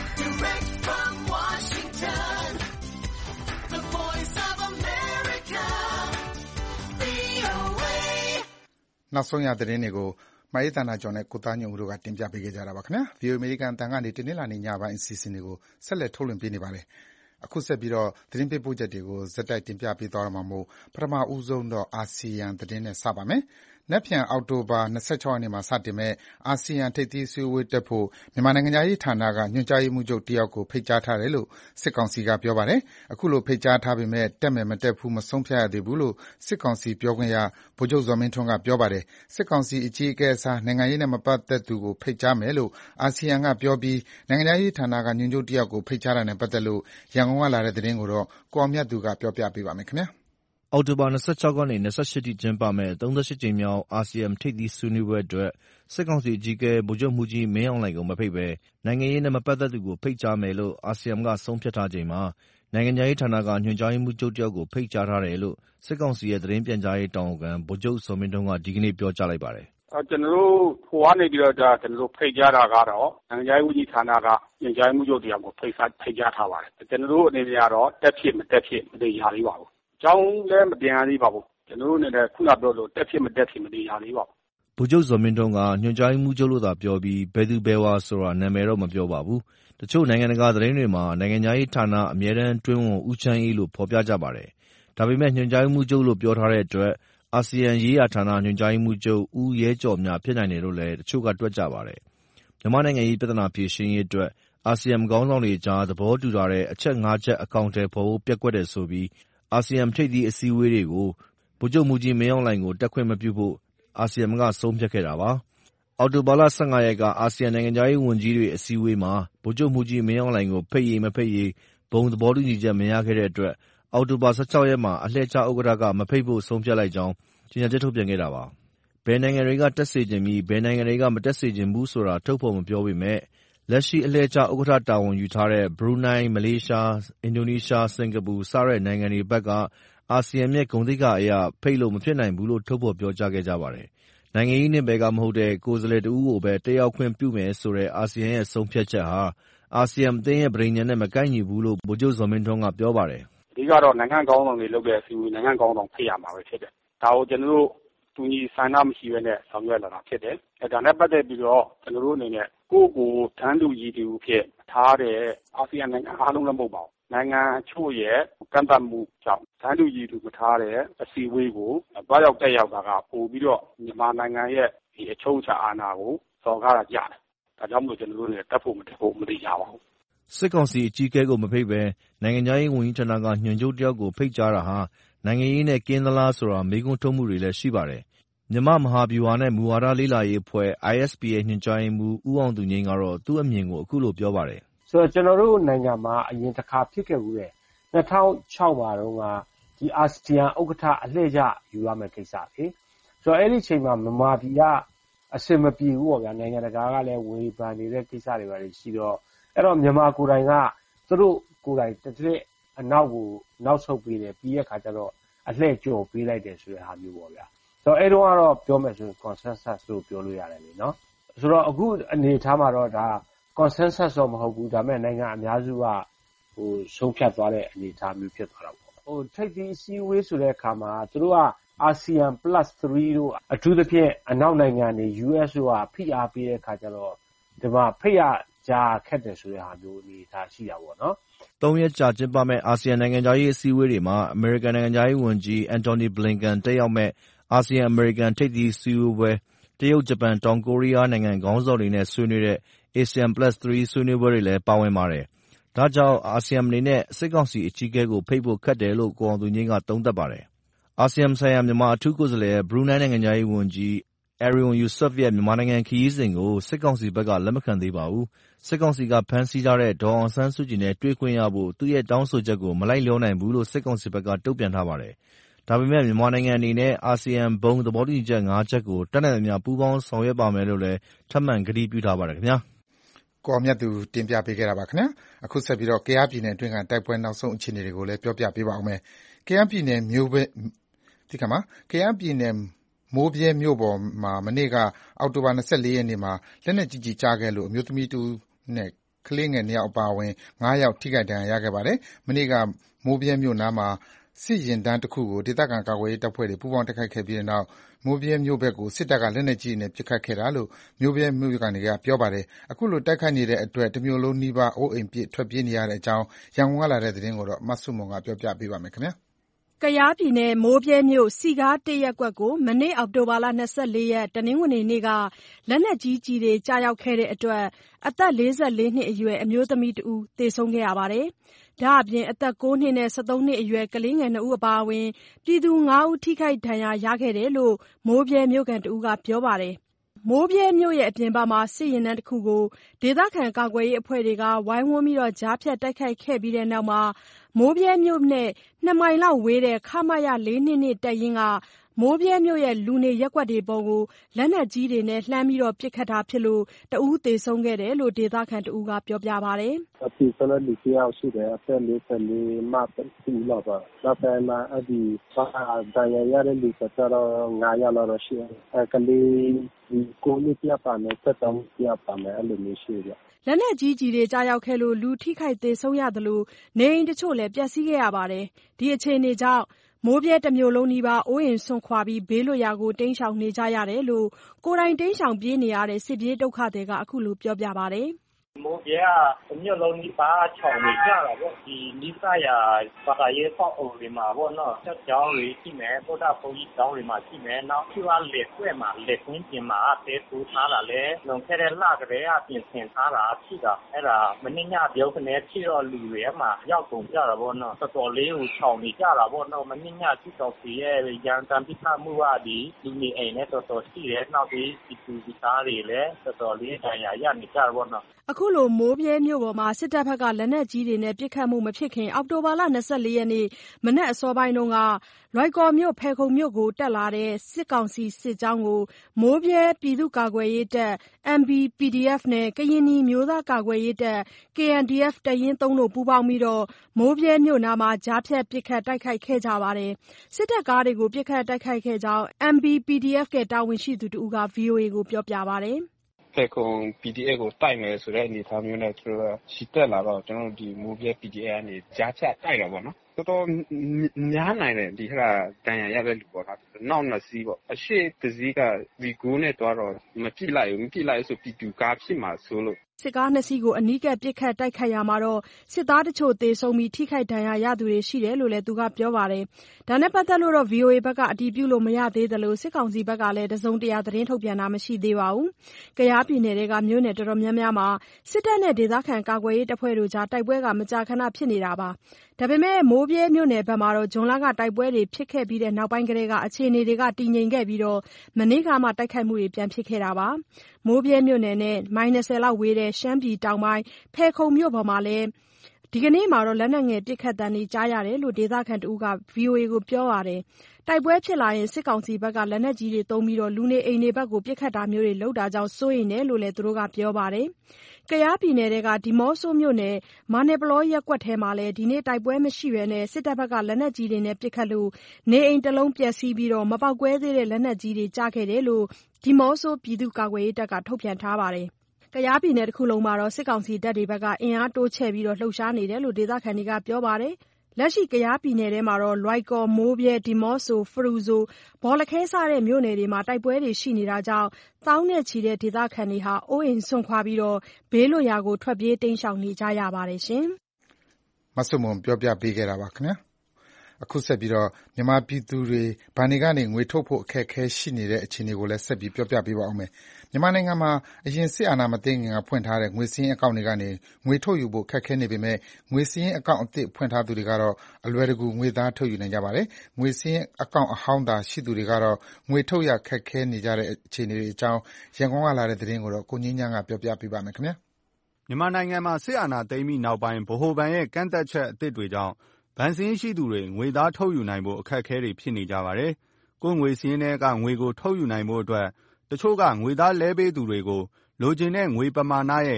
နောက်ဆုံးရသတင်းတွေကိုမအေးသန္တာကျော်နဲ့ကိုသားညွန့်ဦးတို့ကတင်ပြပေးခဲ့ကြတာပါခင်ဗျာ။ VOA အမေရိကန်အသံကနေတနင်္လာနေ့ညပိုင်းအစီအစဉ်တွေကိုဆက်လက်ထုတ်လွှင့်ပေးနေပါတယ်။အခုဆက်ပြီးသတင်းပေးပို့ချက်တွေကိုဆက်တိုက်တင်ပြပေးသွားမှာမို့ပထမဦးဆုံးတော့အာဆီယံသတင်းနဲ့စပါမယ်။နက်ဖြန်အောက်တိုဘာ26ရက်နေ့မှာစတင်မယ့်အာဆီယံထိပ်သီးအစည်းအဝေးတက်ဖို့မြန်မာနိုင်ငံခြားရေးဌာနကညွှန်ကြားရေးမှူးချုပ်တယောက်ကိုဖိတ်ကြားထားတယ်လို့စစ်ကောင်စီကပြောပါတယ်။အခုလိုဖိတ်ကြားထားပေမဲ့တက်မယ်မတက်ဘူးမဆုံးဖြတ်ရသေးဘူးလို့စစ်ကောင်စီပြောခွင့်ရဗိုလ်ချုပ်ဇော်မင်းထွန်းကပြောပါတယ်။စစ်ကောင်စီအကြီးအကဲအစားနိုင်ငံရေးနဲ့မပတ်သက်သူကိုဖိတ်ကြားမယ်လို့အာဆီယံကပြောပြီးနိုင်ငံခြားရေးဌာနကညွှန်ချုပ်တယောက်ကိုဖိတ်ကြားတာနဲ့ပတ်သက်လို့ရန်ကုန်ကလာတဲ့သတင်းကိုတော့ကိုအောင်မြတ်သူကပြောပြပေးပါမယ်ခင်ဗျာ။အောက်တိုဘာ26ကနေ28ထိကျင်းပမယ့်38ကြိမ်မြောက်အာဆီယံထိပ်သီးဆွေးနွေးပွဲအတွက်စစ်ကောင်စီအကြီးအကဲဗိုလ်ချုပ်မှူးကြီးမင်းအောင်လှိုင်ကိုမဖိတ်ဘဲနိုင်ငံရေးနဲ့မပတ်သက်သူကိုဖိတ်ကြားမယ်လို့အာဆီယံကဆုံးဖြတ်ထားချိန်မှာနိုင်ငံခြားရေးဌာနကညွှန်ကြားရေးမှူးချုပ်တယောက်ကိုဖိတ်ကြားထားတယ်လို့စစ်ကောင်စီရဲ့သတင်းပြန်ကြားရေးတာဝန်ခံဗိုလ်ချုပ်ဇော်မင်းထွန်းကဒီကနေ့ပြောကြားလိုက်ပါတယ်။ကျွန်တော်တို့ဟိုကနေပြီးတော့ကျွန်တော်တို့ဖိတ်ကြားတာကတော့နိုင်ငံခြားရေးဝန်ကြီးဌာနကညွှန်ကြားရေးမှူးချုပ်တယောက်ကိုဖိတ်ကြားထားပါတယ်။ကျွန်တော်တို့အနေနဲ့ကတော့တက်ဖြစ်မတက်ဖြစ်မသိရသေးပါဘူး။အကြောင်းလည်းမတင်ရသေးပါဘူး။ကျွန်တော်တို့အနေနဲ့ခုနပြောလို့တက်ဖြစ်မတက်ဖြစ်မသိရသေးပါဘူး။ဗိုလ်ချုပ်ဇော်မင်းထွန်းကညွှန်ကြားရေးမှူးချုပ်လို့သာပြောပြီးဘယ်သူဘယ်ဝါဆိုတာနာမည်တော့မပြောပါဘူး။တချို့နိုင်ငံတကာသတင်းတွေမှာနိုင်ငံခြားရေးဌာနအမြဲတမ်းအတွင်းဝန်ဦးချမ်းအေးလို့ဖော်ပြကြပါတယ်။ဒါပေမဲ့ညွှန်ကြားရေးမှူးချုပ်လို့ပြောထားတဲ့အတွက်အာဆီယံရေးရာဌာနညွှန်ကြားရေးမှူးချုပ်ဦးရဲကျော်မြဖြစ်နိုင်တယ်လို့လည်းတချို့ကတွက်ကြပါတယ်။မြန်မာနိုင်ငံရေးပြဿနာဖြေရှင်းရေးအတွက်အာဆီယံခေါင်းဆောင်တွေကြားသဘောတူထားတဲ့အချက်5ချက်အကောင်အထည်ဖော်ဖို့ပျက်ကွက်တယ်ဆိုပြီးအာဆီယံထိပ်သီးအစည်းအဝေးတွေကိုဗိုလ်ချုပ်မှူးကြီးမင်းအောင်လှိုင်ကိုတက်ခွင့်မပြုဖို့အာဆီယံကဆုံးဖြတ်ခဲ့တာပါ။အောက်တိုဘာလ15ရက်ကအာဆီယံနိုင်ငံခြားရေးဝန်ကြီးတွေအစည်းအဝေးမှာဗိုလ်ချုပ်မှူးကြီးမင်းအောင်လှိုင်ကိုဖိတ်ရေးမဖိတ်ရေးဘုံသဘောတူညီချက်မရခဲ့တဲ့အတွက်အောက်တိုဘာ16ရက်မှာအလှည့်ကျဥက္ကဋ္ဌကမဖိတ်ဖို့ဆုံးဖြတ်လိုက်ကြောင်းကြေညာချက်ထုတ်ပြန်ခဲ့တာပါ။ဘယ်နိုင်ငံတွေကတက်စေချင်ပြီးဘယ်နိုင်ငံတွေကမတက်စေချင်ဘူးဆိုတာထုတ်ဖော်မပြောပေမဲ့လက်ရှိအလှည့်ကျဥက္ကဋ္ဌတာဝန်ယူထားတဲ့ဘရူနိုင်း၊မလေးရှား၊အင်ဒိုနီးရှား၊စင်ကာပူစတဲ့နိုင်ငံတွေဘက်ကအာဆီယံရဲ့ဂုဏ်သိက္ခာအရဖိတ်လို့မဖြစ်နိုင်ဘူးလို့ထုတ်ဖော်ပြောကြားခဲ့ကြပါတယ်။နိုင်ငံရေးနယ်ပယ်ကမဟုတ်တဲ့ကိုယ်စားလှယ်တဦးကိုပဲတက်ရောက်ခွင့်ပြုမယ်ဆိုတဲ့အာဆီယံရဲ့ဆုံးဖြတ်ချက်ဟာအာဆီယံအသင်းရဲ့ပဋိညာဉ်နဲ့မကိုက်ညီဘူးလို့ဗိုလ်ချုပ်ဇော်မင်းထွန်းကပြောပါတယ်။အဓိကတော့နိုင်ငံကောင်းဆောင်တွေလုပ်တဲ့အစည်းအဝေးနိုင်ငံကောင်းဆောင်ဖိတ်ရမှာပဲဖြစ်တယ်။ဒါကိုကျွန်တော်တို့တူညီဆန္ဒမရှိဘဲနဲ့ဆောင်ရွက်လာတာဖြစ်တယ်။ဒါနဲ့ပတ်သက်ပြီးတော့ကျွန်တော်တို့အနေနဲ့ကိုယ့်ကိုတန်းတူရည်တူဖြစ်ထားတဲ့အာဆီယံနိုင်ငံအားလုံးလည်းမဟုတ်ပါဘူး။နိုင်ငံအချို့ရဲ့ကန့်သတ်မှုကြောင့်တန်းတူရည်တူမထားတဲ့အစည်းအဝေးကိုတွားရောက်တက်ရောက်တာကပို့ပြီးတော့မြန်မာနိုင်ငံရဲ့ဒီအချုပ်အခြာအာဏာကိုစော်ကားတာကြတယ်။ဒါကြောင့်မို့ကျွန်တော်တို့လည်းတက်ဖို့မတက်ဖို့မသိကြပါဘူး။စစ်ကောင်စီအကြီးအကဲကိုမဖိတ်ဘဲနိုင်ငံခြားရေးဝန်ကြီးဌာနကညွှန်ချုပ်တယောက်ကိုဖိတ်ကြားတာဟာနိုင်ငံရေးနဲ့ကင်းသလားဆိုတာမေးခွန်းထုတ်မှုတွေလည်းရှိပါတယ်။မြန်မာ့မဟာဗျူဟာနဲ့မူဝါဒလေ့လာရေးအဖွဲ့ ISP ရဲ့ညွှန်ကြားရေးမှူးဦးအောင်သူငြိမ်းကတော့သူ့အမြင်ကိုအခုလိုပြောပါတယ်။ဆိုတော့ကျွန်တော်တို့နိုင်ငံမှာအရင်တစ်ခါဖြစ်ခဲ့ဘူးတဲ့2006မှာတော့ဒီအာဆီယံဥက္ကဋ္ဌအလှည့်ကျယူရမယ့်ကိစ္စလေ။ဆိုတော့အဲ့ဒီအချိန်မှာမြန်မာပြည်ကအစင်မပြေဘူးပေါ့ဗျာနိုင်ငံတကာကလည်းဝေဖန်နေတဲ့ကိစ္စတွေပါရှိတော့အဲ့တော့မြန်မာကိုယ်တိုင်ကသူတို့ကိုယ်တိုင်တစ်ထက်အနောက်ကိုနောက်ဆုတ်ပေးတယ်ပြီးတဲ့အခါကျတော့အလှည့်ကျော်ပေးလိုက်တယ်ဆိုတဲ့ဟာမျိုးပေါ့ဗျာဆိုတော့အဲ့တော့ကတော့ပြောမယ်ဆိုရင် consensus လို့ပြောလို့ရတယ်လေနော်ဆိုတော့အခုအနေထားမှာတော့ဒါ consensus တော့မဟုတ်ဘူးဒါပေမဲ့နိုင်ငံအများစုကဆုံးဖြတ်သွားတဲ့အနေအထားမျိုးဖြစ်သွားတာပေါ့ထိပ်သီးအစည်းအဝေးဆိုတဲ့အခါမှာသူတို့က ASEAN +3 တို့အထူးသဖြင့်အနောက်နိုင်ငံတွေ US တို့ကဖိအားပေးတဲ့အခါကျတော့ဒီမှာဖိတ်ကြားခက်တယ်ဆိုတဲ့ဟာမျိုးအနေအထားရှိတာပေါ့နော် 3 ရက်ကြာကျင်းပမယ့်အာဆီယံနိုင်ငံခြားရေးအစည်းအဝေးတွေမှာအမေရိကန်နိုင်ငံခြားရေးဝန်ကြီး Antony Blinken တက်ရောက်မယ့်အာဆီယံအမေရိကန်ထိပ်သီးအစည်းအဝေးတရုတ်ဂျပန်တောင်ကိုရီးယားနိုင်ငံခေါင်းဆောင်တွေနဲ့ဆွေးနွေးတဲ့ ASEAN +3 ဆွေးနွေးပွဲတွေလည်းပါဝင်ပါတယ်။ဒါကြောင့်အာဆီယံအနေနဲ့စစ်ကောင်စီအကြီးအကဲကိုဖိတ်ဖို့ခက်တယ်လို့ကိုအောင်သူငြိမ်းကသုံးသပ်ပါတယ်။အာဆီယံဆိုင်ရာမြန်မာအထူးကိုယ်စားလှယ်ဘရူနိုင်းနိုင်ငံခြားရေးဝန်ကြီး Erywan Yusof ရဲ့မြန်မာနိုင်ငံခရီးစဉ်ကိုစစ်ကောင်စီဘက်ကလက်မခံသေးပါဘူး။စစ်ကောင်စီကဖမ်းဆီးထားတဲ့ဒေါ်အောင်ဆန်းစုကြည်နဲ့တွေ့ခွင့်ရဖို့သူ့ရဲ့တောင်းဆိုချက်ကိုမလိုက်လျောနိုင်ဘူးလို့စစ်ကောင်စီဘက်ကတုံ့ပြန်ထားပါတယ်။ဒါပေမဲ့မြန်မာနိုင်ငံအနေနဲ့အာဆီယံဘုံသဘောတူညီချက်5ချက်ကိုတတ်နိုင်သမျှပူးပေါင်းဆောင်ရွက်ပါမယ်လို့လည်းထပ်မံကတိပြုထားပါတယ်ခင်ဗျာ။ကိုမြတ်သူတင်ပြပေးခဲ့တာပါခင်ဗျာ။အခုဆက်ပြီးတော့ကယားပြည်နယ်အတွင်းကတိုက်ပွဲနောက်ဆုံးအခြေအနေတွေကိုလည်းပြောပြပေးပါဦးမယ်။ကယားပြည်နယ်မိုးဗြဲမြို့ပေါ်မှာမနေ့ကအောက်တိုဘာ24ရက်နေ့မှာလက်နက်ကြီးကျခဲ့လို့အမျိုးသမီးတဦးနဲ့ကလေးငယ်2ယောက်အပါအဝင်9ယောက်ထိခိုက်ဒဏ်ရာရခဲ့ပါတယ်။မနေ့ကမိုးဗြဲမြို့နားမှာစစ်ယာဉ်တန်းတစ်ခုကိုဒေသခံကာကွယ်ရေးတပ်ဖွဲ့တွေပူးပေါင်းတိုက်ခိုက်ခဲ့ပြီးတဲ့နောက်မိုးဗြဲမြို့ဘက်ကိုစစ်တပ်ကလက်နက်ကြီးနဲ့ပစ်ခတ်ခဲ့တာလို့မြို့ဗြဲမြို့ခံတွေကပြောပါတယ်။အခုလိုတိုက်ခိုက်နေတဲ့အတွက်တမြို့လုံးနီးပါးအိုးအိမ်ပစ်ထွက်ပြေးနေရတဲ့အကြောင်းရန်ကုန်ကလာတဲ့သတင်းကိုမဆုမွန်ကပြောပြပေးပါမယ်ခင်ဗျာ။ကယားပြည်နယ်မိုးဗြဲမြို့စီကား1ရပ်ကွက်ကိုမနေ့အောက်တိုဘာလ24ရက်တနင်္ဂနွေနေ့ကလက်နက်ကြီးကြီးတွေကြားရောက်ခဲ့တဲ့အတွက်အသက်44နှစ်အရွယ်အမျိုးသမီးတဦးသေဆုံးခဲ့ရပါတယ်။ဒါအပြင်အသက်9နှစ်နဲ့13နှစ်အရွယ်ကလေးငယ်2ဦးအပါအဝင်ပြည်သူ9ဦးထိခိုက်ဒဏ်ရာရခဲ့တယ်လို့မိုးဗြဲမြို့ခံတဦးကပြောပါတယ်။မိုးဗြဲမြို့ရဲ့အပြင်ဘက်မှာစစ်ရင်တန်းတစ်ခုကိုဒေသခံကာကွယ်ရေးအဖွဲ့တွေကဝိုင်းဝန်းပြီးကြားဖြတ်တိုက်ခိုက်ခဲ့ပြီးတဲ့နောက်မှာမိုးဗြဲမြို့နဲ့2မိုင်လောက်ဝေးတဲ့ခမရ422တပ်ရင်းကမိုးဗြဲမြို့ရဲ့လူနေရပ်ကွက်တွေပေါ်ကိုလက်နက်ကြီးတွေနဲ့လှမ်းပြီးပစ်ခတ်တာဖြစ်လို့တဦးသေဆုံးခဲ့တယ်လို့ဒေသခံတဦးကပြောပြပါတယ်။အဖြစ်ဆိုလည်းလူတယောက်ရှိတယ်အသက်44မှတူလောက်ပါနောက်ပိုင်းမှာအဲ့ဒီဒဏ်ရာရတဲ့လူဆိုတော့9ယောက်လောက်ရှိတယ်ကလေးဒီကိုလေးပြပါမယ်သက်တောင်းပြပါမယ်အဲ့လိုမျိုးရှိတယ်လက်နက်ကြီးတွေကြားရောက်ခဲ့လို့လူထိခိုက်သေဆုံးရသလိုနေအိမ်တချို့လည်းပျက်စီးခဲ့ရပါတယ်။ဒီအခြေအနေကြောင့်မိုးဗြဲတမြို့လုံးနီးပါးအိုးအိမ်စွန့်ခွာပြီးဘေးလွတ်ရာကိုတိမ်းရှောင်နေကြရတယ်လို့ကိုယ်တိုင်တိမ်းရှောင်ပြေးနေရတဲ့စစ်ပြေးဒုက္ခသည်ကအခုလိုပြောပြပါတယ်။မိုးဗြဲကမြို့လုံးနီးပါးချောင်နေကြတာပေါ့ဒီနိစ္စရာဘာသာရေးပေါ့အိုတွေမှာပေါ့နော်ဆက်ကြောင်းတွေရှိမယ်ဗုဒ္ဓဘုန်းကြီးကျောင်းတွေမှာရှိမယ်နောက်သူကလက်ခွဲမှာလက်ခွင်းပြင်မှာတဲထူထားတာလဲလုံခဲ့တဲ့လကလေးအပြင်ဆင်ထားတာရှိတာအဲ့ဒါမင်းညပြောကနေဖြစ်တော့လူတွေမှာရောက်ကုန်ကြတာပေါ့နော်တော်တော်လေးကိုချောင်နေကြတာပေါ့နော်မင်းညကြည့်တော့စီရဲ့ရန်တမ်းပြမှုကဒီလူနေအိမ်နဲ့တော်တော်ရှိတယ်နောက်ပြီးဒီသူဒီသားတွေလည်းတော်တော်လေးဒဏ်ရာရနေကြတာပေါ့နော်အခုလိုမိုးဗြဲမြို့ပေါ်မှာစစ်တပ်ဘက်ကလက်နက်ကြီးတွေနဲ့ပစ်ခတ်မှုမဖြစ်ခင်အောက်တိုဘာလ24ရက်နေ့မနက်အစောပိုင်းကလွိုင်ကော်မြို့ဖယ်ခုံမြို့ကိုတက်လာတဲ့စစ်ကောင်စီစစ်ကြောင်းကိုမိုးဗြဲပြည်သူ့ကာကွယ်ရေးတပ် MB-PDF နဲ့ကရင်နီမျိုးသားကာကွယ်ရေးတပ် KNDF တပ်ရင်း3တို့ပူးပေါင်းပြီးမိုးဗြဲမြို့နားမှာကြားဖြတ်ပစ်ခတ်တိုက်ခိုက်ခဲ့ကြပါတယ်။စစ်တပ်ကားတွေကိုပစ်ခတ်တိုက်ခိုက်ခဲ့ကြောင်း MB-PDF ကတာဝန်ရှိသူတဦးက VOA ကိုပြောပြပါတယ်။ဖယ်ခုံ PDF ကိုတိုက်မယ်ဆိုတဲ့အနေအထားမျိုးနဲ့သူတို့ရှီတက်လာတော့ကျွန်တော်တို့ဒီမိုးဗြဲ PDF ကနေကြားဖြတ်တိုက်တာပေါ့နော်တော်တော်များနိုင်တယ်ဒီခါတန်ရရတဲ့လူပေါ့နော်နောက်နှစ်စီးပေါ့အရှိတစည်းကဒီကိုနဲ့တွားတော့မပြစ်လိုက်ဘူးမပြစ်လိုက်ဆိုပြည်သူကားဖြစ်မှာဆိုလို့စစ်ကား2စီးကိုအနီးကပ်ပစ်ခတ်တိုက်ခိုက်ရမှာစစ်သားတချို့သေဆုံးပြီးထိခိုက်ဒဏ်ရာရသူတွေရှိတယ်လို့လည်းသူကပြောပါတယ်။ဒါနဲ့ပတ်သက်လို့ VOA ဘက်ကအတည်ပြုလို့မရသေးသလိုစစ်ကောင်စီဘက်ကလည်းတစုံတရာသတင်းထုတ်ပြန်တာမရှိသေးပါဘူး။ကယားပြည်နယ်တွေကမြို့နယ်တော်တော်များများမှာစစ်တပ်နဲ့ဒေသခံကာကွယ်ရေးတပ်ဖွဲ့တို့ကြားတိုက်ပွဲကမကြာခဏဖြစ်နေတာပါ။ဒါပေမဲ့မိုးဗြဲမြို့နယ်ဘက်မှာတော့ဇွန်လကတိုက်ပွဲတွေဖြစ်ခဲ့ပြီးတဲ့နောက်ပိုင်းကတည်းကအခြေအနေတွေကတည်ငြိမ်ခဲ့ပြီးမနေ့ကမှတိုက်ခိုက်မှုတွေပြန်ဖြစ်ခဲ့တာပါ။မိုးဗြဲမြို့နယ်နဲ့မိုင်20လောက်ဝေးတဲ့ရှမ်းပြည်တောင်ပိုင်းဖယ်ခုံမြို့ပေါ်မှာလည်းဒီကနေ့မှာတော့လက်နက်ငယ်ပစ်ခတ်သံတွေကြားရတယ်လို့ဒေသခံတဦးက VOA ကိုပြောပါတယ်။တိုက်ပွဲဖြစ်လာရင်စစ်ကောင်စီဘက်ကလက်နက်ကြီးတွေသုံးပြီးလူနေအိမ်တွေဘက်ကိုပစ်ခတ်တာမျိုးတွေလုပ်တာကြောင့်စိုးရိမ်တယ်လို့လည်းသူတို့ကပြောပါတယ်။ကယားပြည်နယ်ထဲကဒီမော့ဆိုမြို့နယ်မာနယ်ပလောရပ်ကွက်ထဲမှာလည်းဒီနေ့တိုက်ပွဲမရှိဘဲစစ်တပ်ဘက်ကလက်နက်ကြီးတွေနဲ့ပစ်ခတ်လို့နေအိမ်တစ်လုံးပျက်စီးပြီးမပေါက်ကွဲသေးတဲ့လက်နက်ကြီးတွေကျခဲ့တယ်လို့ဒီမော့ဆိုပြည်သူ့ကာကွယ်ရေးတပ်ကထုတ်ပြန်ထားပါတယ်။ကယားပြည်နယ်တစ်ခုလုံးမှာစစ်ကောင်စီတပ်တွေဘက်ကအင်အားတိုးချဲ့ပြီးလှုပ်ရှားနေတယ်လို့ဒေသခံတွေကပြောပါတယ်။လက်ရှိကယားပြည်နယ်ထဲမှာလွိုင်ကော်မိုးဗြဲဒီမော့ဆိုဖရူဆိုဘောလခဲစတဲ့မြို့နယ်တွေမှာတိုက်ပွဲတွေရှိနေတာကြောင့်သောင်းနဲ့ချီတဲ့ဒေသခံတွေအိုးအိမ်စွန့်ခွာပြီးဘေးလွတ်ရာကိုထွက်ပြေးတိမ်းရှောင်နေကြရပါတယ်မဆုမွန်ပြောပြပေးခဲ့တာပါခင်ဗျာအခုဆက်ပြီးမြန်မာပြည်သူတွေဘဏ်တွေကနေငွေထုတ်ဖို့အခက်အခဲရှိနေတဲ့အခြေအနေကိုလည်းဆက်ပြီးပြောပြပေးပါဦးမယ်မြန်မာနိုင်ငံမှာအရင်စစ်အာဏာမသိမ်းခင်ကဖွင့်ထားတဲ့ငွေစည်းအကောင့်တွေကနေငွေထုတ်ယူဖို့ခက်ခဲနေပေမဲ့ငွေစည်းအကောင့်အသစ်ဖွင့်ထားသူတွေကတော့အလွယ်တကူငွေသားထုတ်ယူနိုင်ကြပါတယ်ငွေစည်းအကောင့်အဟောင်းသာရှိသူတွေကတော့ငွေထုတ်ရခက်ခဲနေကြတဲ့အခြေအနေတွေအကြောင်းရန်ကုန်ကလာတဲ့သတင်းကိုကိုငြိမ်းချမ်းကပြောပြပေးပါမယ်ခင်ဗျာမြန်မာနိုင်ငံမှာစစ်အာဏာသိမ်းပြီးနောက်ပိုင်းဗဟိုဘဏ်ရဲ့ကန့်သတ်ချက်အသစ်တွေကြောင့်ဘဏ်စာရင်းရှိသူတွေငွေသားထုတ်ယူနိုင်ဖို့အခက်အခဲတွေဖြစ်နေကြပါတယ်။ကိုယ်ငွေစာရင်းထဲကငွေကိုထုတ်ယူနိုင်ဖို့အတွက်တချို့ကငွေသားလဲပေးသူတွေကိုလိုချင်တဲ့ငွေပမာဏရဲ့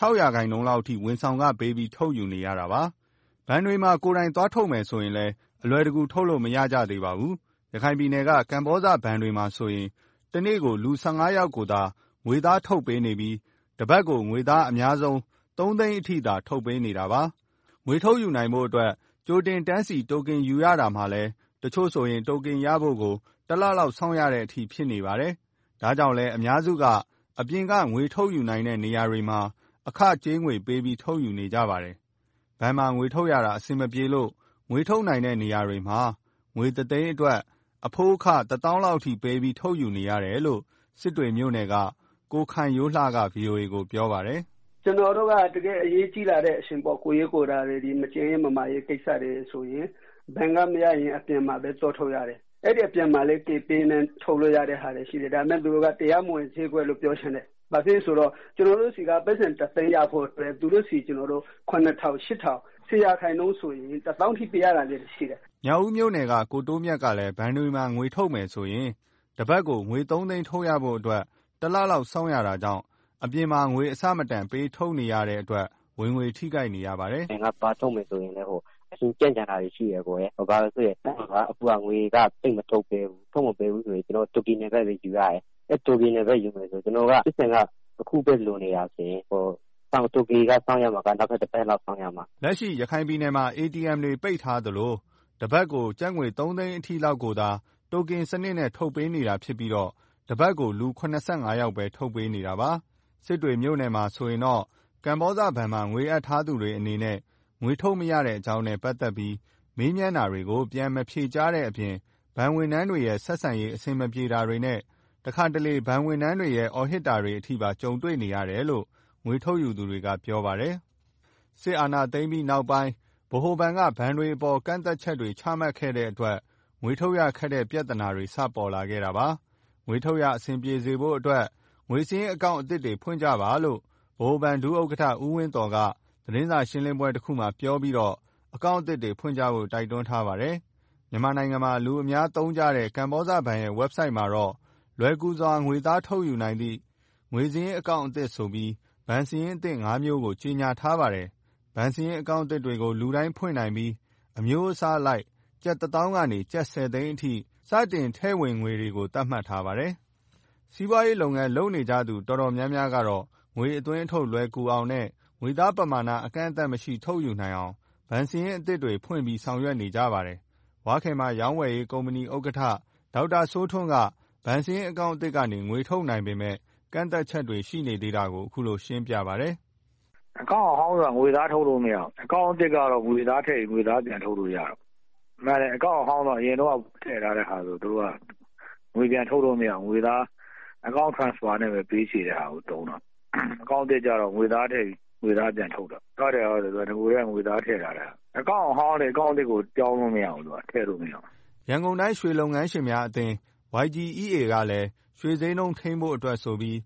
6% လောက်ထိဝန်ဆောင်ခပေးပြီးထုတ်ယူနေရတာပါ။ဘဏ်တွေမှာကိုယ်တိုင်သွားထုတ်မယ်ဆိုရင်လည်းအလွယ်တကူထုတ်လို့မရကြသေးပါဘူး။ရခိုင်ပြည်နယ်ကကမ္ဘောဇဘဏ်တွေမှာဆိုရင်တနေ့ကိုလူ15ယောက်ကိုသာငွေသားထုတ်ပေးနေပြီးတပတ်ကိုငွေသားအများဆုံး3သိန်းအထိသာထုတ်ပေးနေတာပါ။ငွေထုတ်ယူနိုင်ဖို့အတွက်ကြိုတင်တန်းစီတိုကင်ယူရတာမှလည်းတချို့ဆိုရင်တိုကင်ရဖို့ကိုတစ်လလောက်စောင့်ရတဲ့အထိဖြစ်နေပါတယ်။ဒါကြောင့်လည်းအများစုကအပြင်ကငွေထုတ်ယူနိုင်တဲ့နေရာတွေမှာအခကြေးငွေပေးပြီးထုတ်ယူနေကြပါတယ်။ဘဏ်မှာငွေထုတ်ရတာအဆင်မပြေလို့ငွေထုတ်နိုင်တဲ့နေရာတွေမှာငွေ3သိန်းအတွက်အဖိုးအခ1000လောက်ထိပေးပြီးထုတ်ယူနေရတယ်လို့စစ်တွေမြို့နယ်ကကိုခိုင်ရိုးလှက VOA ကိုပြောပါတယ်ကျွန်တော်တို့ကတကယ်အရေးကြီးလာတဲ့အရှင်ပေါ်ကိုရေးကိုတာတွေဒီမကျင်းမမာရေးကိစ္စတွေဆိုရင်ဘန်ကမရရင်အပြင်မှာပဲစောထုတ်ရတယ်အဲ့ဒီအပြင်မှာလည်းကေပေးနဲ့ထုတ်လို့ရတဲ့ဟာတွေရှိတယ်ဒါပေမဲ့သူတို့ကတရားမဝင်ဈေးကွက်လို့ပြောရှင်တယ်ဘာဖြစ်ဆိုတော့ကျွန်တော်တို့စီကပတ်စံ3သိန်းရဖို့အတွက်သူတို့စီကျွန်တော်တို့9000 8000ဆေးရခိုင်နှုန်းဆိုရင်1000ထိပေးရတာလည်းရှိတယ်ညောင်ဦးမြို့နယ်ကကိုတိုးမြတ်ကလည်းဘန်တွေမှာငွေထုတ်မယ်ဆိုရင်တပတ်ကိုငွေ3သိန်းထုတ်ရဖို့အတွက်တစ်လလောက်စောင့်ရတာကြောင့်အပြင်မှာငွေအစမတန်ပေးထုတ်နေရတဲ့အတွက်ဝင်ငွေထိခိုက်နေရပါတယ်။ငါပါထုတ်မယ်ဆိုရင်လည်းအရှင်ကြံ့ကြံတာရှိရကိုဘာလို့ဆိုရင်အခုကငွေကတိတ်မထုတ်ပေးဘူးထုတ်မပေးဘူးဆိုရင်ကျွန်တော်တိုကင်နဲ့ပဲယူရတယ်။အဲတိုကင်နဲ့ပဲယူမယ်ဆိုကျွန်တော်ကစစ်စင်ကအခုပဲလိုနေတာဆိုရင်စောင့်တိုကင်ကစောင့်ရမှာကနောက်ထပ်တစ်ပတ်လောက်စောင့်ရမှာလက်ရှိရခိုင်ပြည်နယ်မှာ ATM တွေပိတ်ထားသလိုတပတ်ကိုကျပ်ငွေ3သိန်းအထိလောက်ကိုသာတိုကင်စနစ်နဲ့ထုတ်ပေးနေတာဖြစ်ပြီးတော့တပတ်ကိုလူ85ယောက်ပဲထုတ်ပေးနေတာပါစစ်တွေမြို့နယ်မှာဆိုရင်တော့ကမ္ဘောဇဘဏ်မှာငွေအပ်ထားသူတွေအနေနဲ့ငွေထုတ်မရတဲ့အကြောင်းနဲ့ပတ်သက်ပြီးမေးမြန်းတာတွေကိုပြန်မဖြေကြားတဲ့အပြင်ဘဏ်ဝန်ထမ်းတွေရဲ့ဆက်ဆံရေးအဆင်မပြေတာတွေနဲ့တခါတလေဘဏ်ဝန်ထမ်းတွေရဲ့အော်ဟစ်တာတွေအထိပါကြုံတွေ့နေရတယ်လို့ငွေထုတ်ယူသူတွေကပြောပါတယ်စစ်အာဏာသိမ်းပြီးနောက်ပိုင်းဗဟိုဘဏ်ကဘဏ်တွေအပေါ်ကန့်သက်ချက်တွေချမှတ်ခဲ့တဲ့အတွက်ငွေထုတ်ရခက်တဲ့ပြဿနာတွေစပေါ်လာခဲ့တာပါငွေထုတ်ရအဆင်ပြေစေဖို့အတွက်ငွေစည်းအကောင့်အသစ်တွေဖွင့်ကြပါလို့ဗဟိုဘဏ်ဒုဥက္ကဋ္ဌဦးဝင်းတော်ကသတင်းစာရှင်းလင်းပွဲတစ်ခုမှာပြောပြီးတော့အကောင့်အသစ်တွေဖွင့်ကြဖို့တိုက်တွန်းထားပါတယ်။မြန်မာနိုင်ငံမှာလူအများသုံးကြတဲ့ကမ္ဘောဇဘဏ်ရဲ့ website မှာတော့လွယ်ကူစွာငွေသားထုတ်ယူနိုင်သည့်ငွေစည်းအကောင့်အသစ်ဆိုပြီးဘဏ်စည်းအသစ်5မျိုးကိုကြေညာထားပါတယ်။ဘဏ်စည်းအကောင့်အသစ်တွေကိုလူတိုင်းဖွင့်နိုင်ပြီးအမျိုးအစားလိုက်ကျပ်1000ကနေကျပ်10သိန်းအထိစတင်ထည့်ဝင်ငွေတွေကိုသတ်မှတ်ထားပါတယ်။စီးပွားရေးလုပ်ငန်းလုပ်နေကြသူတော်တော်များများကတော့ငွေအသွင်းအထုတ်လွယ်ကူအောင်နဲ့ငွေသားပမာဏအကန့်အသတ်မရှိထုတ်ယူနိုင်အောင်ဘဏ်စည်းအသစ်တွေဖွင့်ပြီးဆောင်ရွက်နေကြပါတယ်။ဝါခင်မှာရောင်းဝယ်ရေးကုမ္ပဏီဥက္ကဋ္ဌဒေါက်တာစိုးထွန်းကဘဏ်စည်းအကောင့်အသစ်ကနေငွေထုတ်နိုင်ပေမဲ့ကန့်သက်ချက်တွေရှိနေသေးတာကိုအခုလိုရှင်းပြပါတယ်။အကောင့်အဟောင်းကငွေသားထုတ်လို့မရအောင်အကောင့်အသစ်ကတော့ငွေသားထည့်ငွေသားပြန်ထုတ်လို့ရတော့မှန်တယ်အကောင့်အဟောင်းတော့အရင်တော့ထည့်ထားတဲ့ဟာဆိုတို့ကငွေပြန်ထုတ်လို့မရအောင်ငွေသားအကောင့် transfer နဲ့ပဲပေးချေတဲ့ဟာကိုတုံးတော့အကောင့်အသစ်ကြတော့ငွေသားထည့်ငွေသားပြန်ထုတ်တော့ဟုတ်တယ်သူကငွေရငွေသားထည့်ထားတာအကောင့်ဟောင်းလေအကောင့်တစ်ကိုပြောင်းလို့မရဘူးသူကထည့်လို့မရဘူးရန်ကုန်တိုင်းရွှေလုပ်ငန်းရှင်များအသင်း YGEA ကလည်းရွှေဈေးနှုန်းထိန်းဖို့အတွက်ဆိုပြီး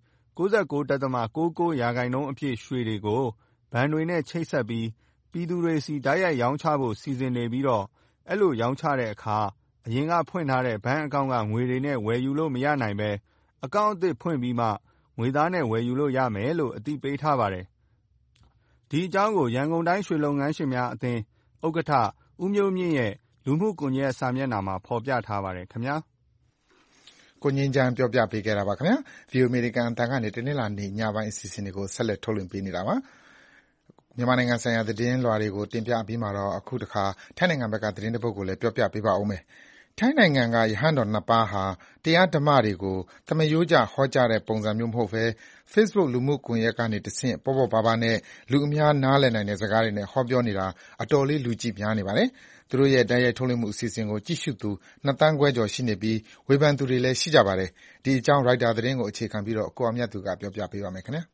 99.99% အပြည့်ရွှေတွေကိုဘဏ်တွေနဲ့ချိတ်ဆက်ပြီးပြည်သူတွေစီတိုက်ရိုက်ရောင်းချဖို့စီစဉ်နေပြီးတော့အဲ့လိုရောင်းချတဲ့အခါအရင်ကဖွင့်ထားတဲ့ဘဏ်အကောင့်ကငွေတွေနဲ့ဝယ်ယူလို့မရနိုင်ပဲအကောင့်အသစ်ဖွင့်ပြီးမှငွေသားနဲ့ဝယ်ယူလို့ရမယ်လို့အသိပေးထားပါတယ်။ဒီအကြောင်းကိုရန်ကုန်တိုင်းရွှေလုပ်ငန်းရှင်များအသင်းဥက္ကဋ္ဌဦးမျိုးမြင့်ရဲ့လူမှုကွန်ရက်စာမျက်နှာမှာဖော်ပြထားပါတယ်ခင်ဗျာ။ကိုငင်းချမ်းပြောပြပေးခဲ့တာပါခင်ဗျာ။ VO American အသံကနေတနင်္လာနေ့ညပိုင်းအစီအစဉ်တွေကိုဆက်လက်ထုတ်လွှင့်ပေးနေတာပါ။မြန်မာနိုင်ငံဆိုင်ရာသတင်းလွှာတွေကိုတင်ပြပြီးမှတော့အခုတခါထိုင်းနိုင်ငံဘက်ကသတင်းတစ်ပုဒ်ကိုလည်းပြောပြပေးပါဦးမယ်။ထိုင်းနိုင်ငံကရဟန်းတော်နှစ်ပါးဟာတရားဓမ္မတွေကိုသမယိုးကျဟောကြားတဲ့ပုံစံမျိုးမဟုတ်ဘဲ Facebook လူမှုကွန်ရက်ကနေတဆင့်ပေါ့ပေါ့ပါးပါးနဲ့လူအများနားလည်နိုင်တဲ့စကားတွေနဲ့ဟောပြောနေတာအတော်လေးလူကြည့်များနေပါတယ်။သူတို့ရဲ့တိုက်ရိုက်ထုတ်လွှင့်မှုအစီအစဉ်ကိုကြည့်ရှုသူ2 သန်းခွဲကျော်ရှိနေပြီးဝေဖန်သူတွေလည်းရှိကြပါတယ်။ဒီအကြောင်းရိုက်တာသတင်းကိုအခြေခံပြီးတော့ကိုအမြတ်သူကပြောပြပေးပါမယ်ခင်ဗျာ